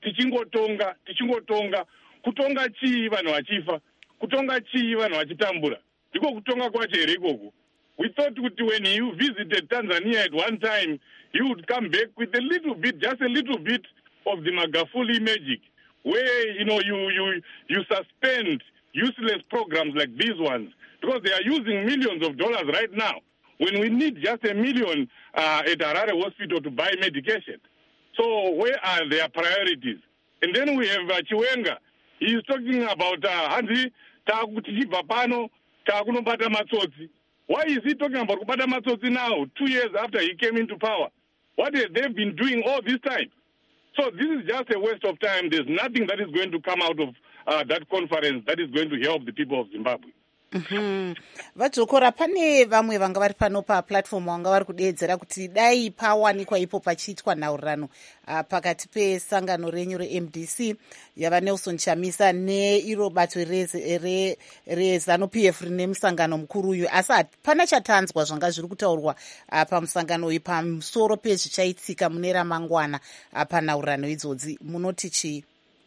kutonga chii vanhu vachifa, kutonga chii vanhu vachitambura. Ndiko kutonga kwacho here ikoko. We thought that when you visited Tanzania at one time, you would come back with a little bit, just a little bit of the Magufuli magic, where you suspend useless programs like these ones, because they are using millions of dollars right now when we need just $1 million at Harare Hospital to buy medication. So where are their priorities? And then we have Chiwenga. He is talking about Hanzi Takutichiva Pano Takunobata Matsotsi. Why is he talking about Kubata Matsotsi now, 2 years after he came into power? What have they been doing all this time? So this is just a waste of time. There's nothing that is going to come out of that conference that is going to help the people of Zimbabwe. Vadzokora pane vamwe vanga vari pano paplatform vanga vari kudeedzera kuti dai pawanikwa ipo pachiitwa nhaurirano pakati pesangano renyu reMDC yava Nelson Chamisa neiro bato reZANU-PF rine musangano mukuru uyu, asi hapana chatanzwa zvanga zviri kutaurwa pamusangano uyu pamusoro pezvichaitika mune ramangwana panhaurirano idzodzi. Munoti chii?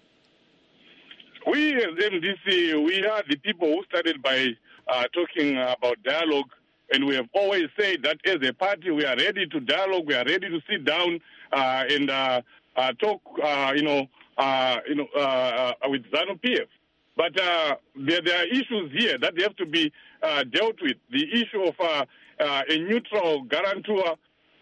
We as MDC, we are the people who started by talking about dialogue, and we have always said that as a party we are ready to dialogue, we are ready to sit down and talk, with ZANU-PF. But there are issues here that have to be dealt with. The issue of a neutral guarantor,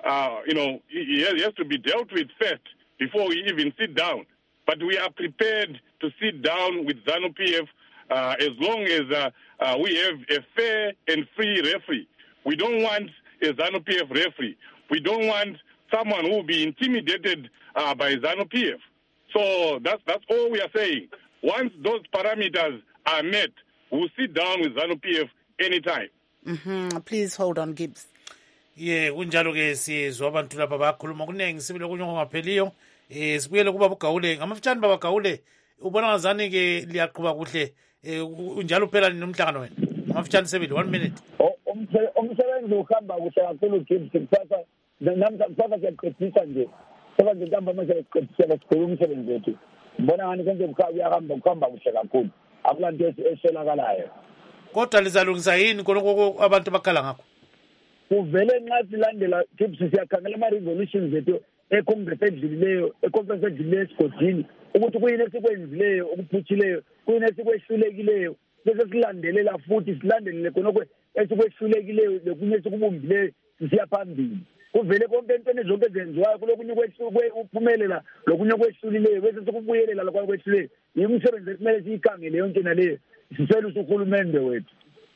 it has to be dealt with first before we even sit down. But we are prepared to sit down with ZANU-PF as long as we have a fair and free referee. We don't want a ZANU-PF referee. We don't want someone who will be intimidated by ZANU-PF. So that's all we are saying. Once those parameters are met, we'll sit down with ZANU-PF anytime. Please hold on, Gibbs. Kunjalo ke sizwa abantu lapha bakhuluma kunengi sibile kunyongo ngapheliyo. Sibuyele kuba Gaule ngamafutshane baba Gaule, ubona ngazani ke liyaqhuba kuhle unjalo phela nomhlangano wena ngamafutshane sebili 1 minute. Umsebenzi uhamba kuhle kakhulu Gibbs, kusasa namhla kusasa siyaqiqisa nje soba nje ntamba manje siqedisela sikhuluma umsebenzi wethu. Mbona ngani konke kuhamba kuhle kakhulu, akulanto eshelakalayo. Kodwa lizalungisa yini konke abantu bakhala ngakho? Kuvele nxa silandela Gibbs siyakhangela ama-resolutions zethu econgress edlulileyo, econference edlulileyo esigodini, ukuthi kuyini esikwenzileyo okuphuthileyo, kuyini esikwehlulekileyo, bese silandelela futhi silandelele khonokho esikwehlulekileyo lokunye esikubumbileyo sisiya phambili. Kuvele konke entweni zonke ezenziwayo kulokunye uphumelela lokunye kwehlulileyo bese sikubuyelela lokho kwehluleyo. Yimsebenzi ekumele siyikhangele yonke naleyo, sicela uhulumende wethu.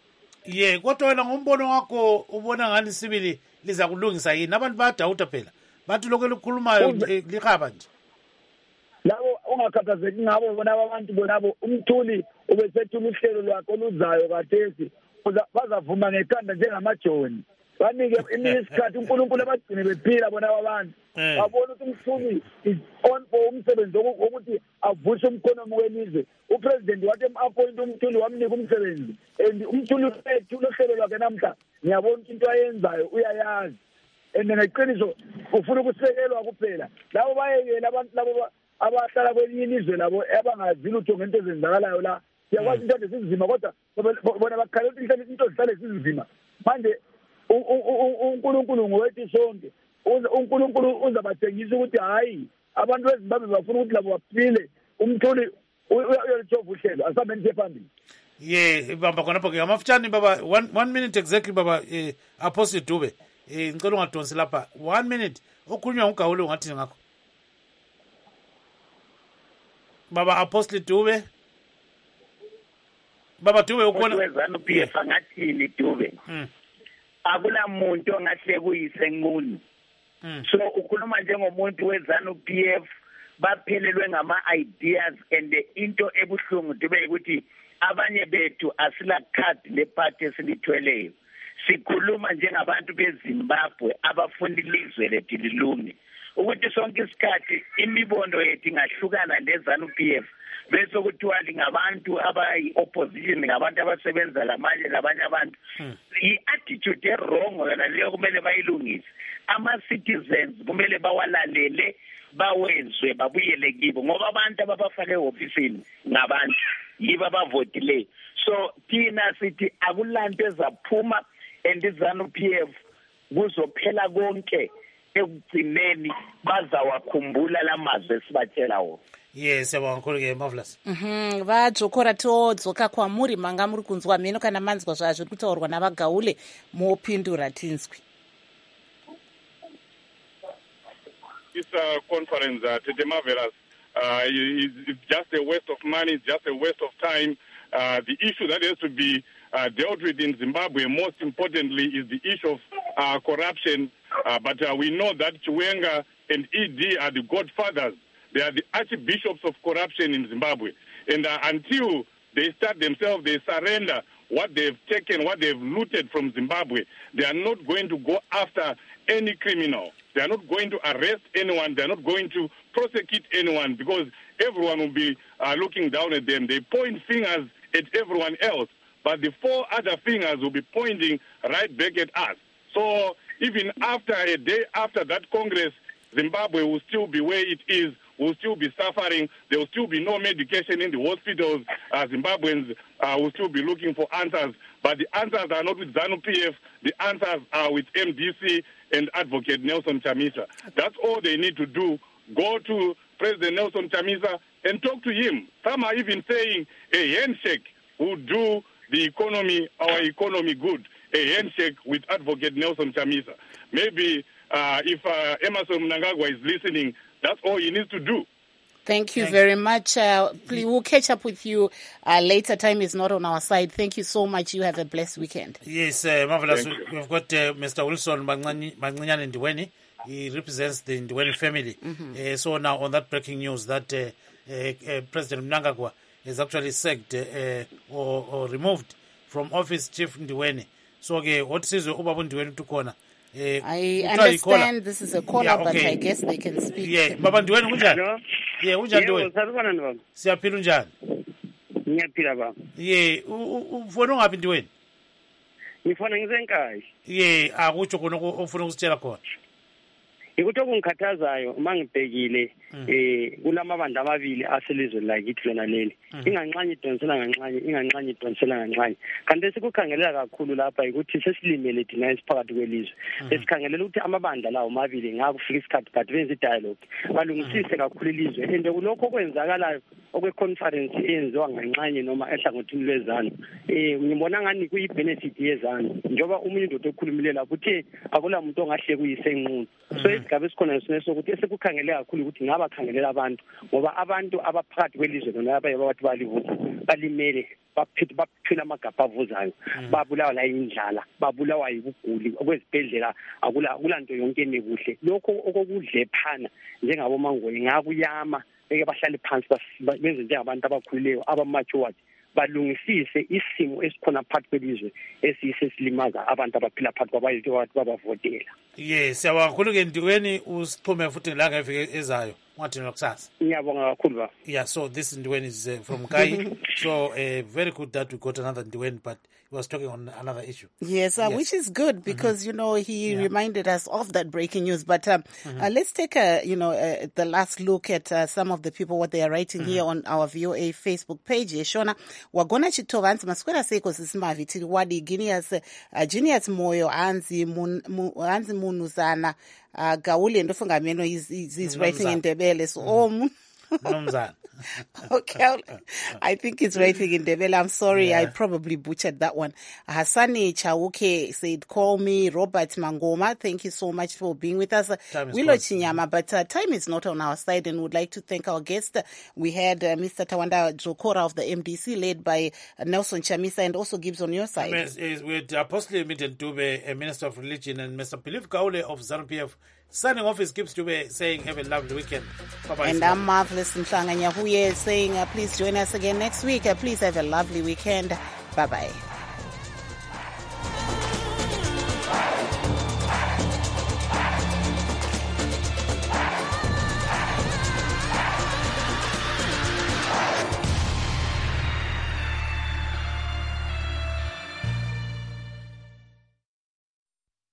Kodwa wena ngombono wakho ubona ngani sibili liza kulungisa yini? Abantu bayadawuta phela, bathi lokho likhulumayo likhaba nje. Labo ungakhathazeki ngabo bona abantu bonabo, umthuli ubesethula uhlelo lwakhe oluzayo kathesi, bazavuma ngekhanda njengamajoni. Banike isikhathi uNkulunkulu abagcine bephila bona abantu. Babona ukuthi umthuli is on for umsebenzi wokuthi avushe umkhonomi welizwe. Upresident wathi appoint umthuli wamnika umsebenzi, and umthuli uhlelo lwakhe namhla ngiyabona into ayenzayo uyayazi. And ngeqiniso ufuna ukusekelwa kuphela. Labo bayekela abantu labo abahlala kwelinye ilizwe labo abangazi lutho ngento ezenzakalayo la. Siyakwazi into ezinzima kodwa bona bakhala ukuthi into zihlale ezinzima. Manje uNkulunkulu ngowethu sonke. uNkulunkulu uzabathengisa ukuthi hayi abantu beZimbabwe bafuna ukuthi labo baphile. Umthuli uyalitshova uhlelo asambe nje phambili. Bamba khonapho ke amafutshane baba 1 minute exactly baba Apostle Dube. Ngicela ungadonsi lapha 1 minute okhulunywa uGawule ungathi ngakho. Baba Apostle Dube. Baba Dube ukona weZANU-PF angathini Dube. Akula muntu ongahle kuyisenqunu. So ukhuluma njengomuntu weZANU-PF baphelelwe ngama-ideas, and into ebuhlungu Dube ukuthi abanye bethu asila card lephathi esilithweleyo. Sikhuluma njengabantu beZimbabwe abafuna ilizwe lethu lilunge, ukuthi sonke isikhathi imibono yethu ingahlukana leZANU-PF, bese kuthiwa lingabantu abayi-opposition ngabantu abasebenza lamanye labanye abantu i-attitude e-wrong yona leyo kumele bayilungise. Ama-citizens kumele bawalalele bawezwe babuyele kibo ngoba abantu ababafake ehofisini ngabantu yibo abavotileyo. So thina sithi akulanto ezaphuma and iZANU-PF kuzophela konke ekugcineni bazawakhumbula lamazwi esibatshela wona. Yes, siyabonga Marvelous. Vadzokora todzoka kwamuri manga muri kunzwa mheno kana manzwa zvazviri kutaurwa navaGaule mopindura tinzwi. This conference, Tete Marvelous, it's just a waste of money, it's just a waste of time. The issue that has to be dealt with in Zimbabwe, most importantly, is the issue of corruption. But we know that Chiwenga and ED are the godfathers. They are the archbishops of corruption in Zimbabwe. And until they start themselves, they surrender what they've taken, what they've looted from Zimbabwe, they are not going to go after any criminal. They are not going to arrest anyone. They are not going to prosecute anyone because everyone will be looking down at them. They point fingers at everyone else, but the 4 other fingers will be pointing right back at us. So even after a day after that Congress, Zimbabwe will still be where it is, will still be suffering. There will still be no medication in the hospitals. Zimbabweans will still be looking for answers. But the answers are not with ZANU-PF. The answers are with MDC and Advocate Nelson Chamisa. That's all they need to do. Go to President Nelson Chamisa and talk to him. Some are even saying a handshake will do the economy, our economy good. A handshake with Advocate Nelson Chamisa. Maybe if Emmerson Mnangagwa is listening, that's all he needs to do. Thank you very much. We'll catch up with you later. Time is not on our side. Thank you so much. You have a blessed weekend. Yes, Marvelous. We've got Mr. Wilson Manganyan Ndiweni. He represents the Ndiweni family. So now on that breaking news that President Mnangagwa is actually sacked or removed from office, Chief Ndiweni. So what says Ubabu Ndiweni to corner? I understand this is a caller, but I guess they can speak. Yeah, Baba Ndiweni unjani? Yeah, unjani Ndiweni? Sazibona Ndiweni. Siyaphila unjani? Ngiyaphila baba. Yeah, ufuna ungaphi Ndiweni? Ngifuna ngisenkayi. Yeah, akutsho khona ufuna ukusitshela khona. Ukuthi okungikhathazayo uma ngibhekile kulamabandla amabili aselizweni lakithi lona leli inganxanye idonsela nganxanye inganxanye idonsela nganxanye kanti esikukhangelela kakhulu lapha ukuthi sesilimele thina esiphakathi kwelizwe esikhangelela ukuthi amabandla lawo mabili ngakufika isikhathi but benze i-dialogue balungisise kakhulu ilizwe and kulokho okwenzakalayo okwe-conference eyenziwa nganxanye noma ehlangothini lwezanu ngibona ngani kuyi-benefit yezanu njengoba umunye indoda ekhulumile lapho uthe akula muntu ongahle kuyisenqunu so isigaba esikhona sokuthi esikukhangele kakhulu ukuthi ngabakhangelela abantu ngoba abantu abaphakathi kwelizwe lona abathi balivuza balimele baphila amagabha avuzayo babulawa la indlala babulawa yibuguli okwezibhedlela akulanto yonke enekuhle lokho okokudlephana njengabo mangoyi ngakuyama eke bahlale phansi benze njengabantu abakhulileyo abamachuwadi balungisise isimo esikhona phakathi kwelizwe esisilimaza abantu abaphila phakathi kwabayitho bathi babavotela. Yes, siyabonga kakhulu ke Ndiweni usiphume futhi ngelanga evike ezayo ngathi nokusasa. Ngiyabonga kakhulu ba. Yeah, so this Ndiweni is from Kai. So very good that we got another Ndiweni, but he was talking on another issue. Yes, which is good because you know he reminded us of that breaking news. But let's take the last look at some of the people what they are writing here on our VOA Facebook page. Shona wagona chitovanzi maskwera seko sisimavi tiri wadi Genius Moyo anzi munuzana Gaule ndofunga meno he's writing in Ndebele so okay, I think it's writing in Ndebele. I'm sorry, I probably butchered that one. Hassani Chauke said, call me Robert Mangoma. Thank you so much for being with us. Willow Chinyama, but time is not on our side and would like to thank our guest. We had Mr. Tawanda Jokora of the MDC led by Nelson Chamisa and also Gibbs on your side. With Apostle Mitten Dube, a Minister of Religion, and Mr. Philip Kaule of ZANU-PF. Signing off is Gibbs Dube saying have a lovely weekend. Bye-bye. And I'm Marvelous Mhlanga Nyahuye saying please join us again next week. Please have a lovely weekend. Bye-bye.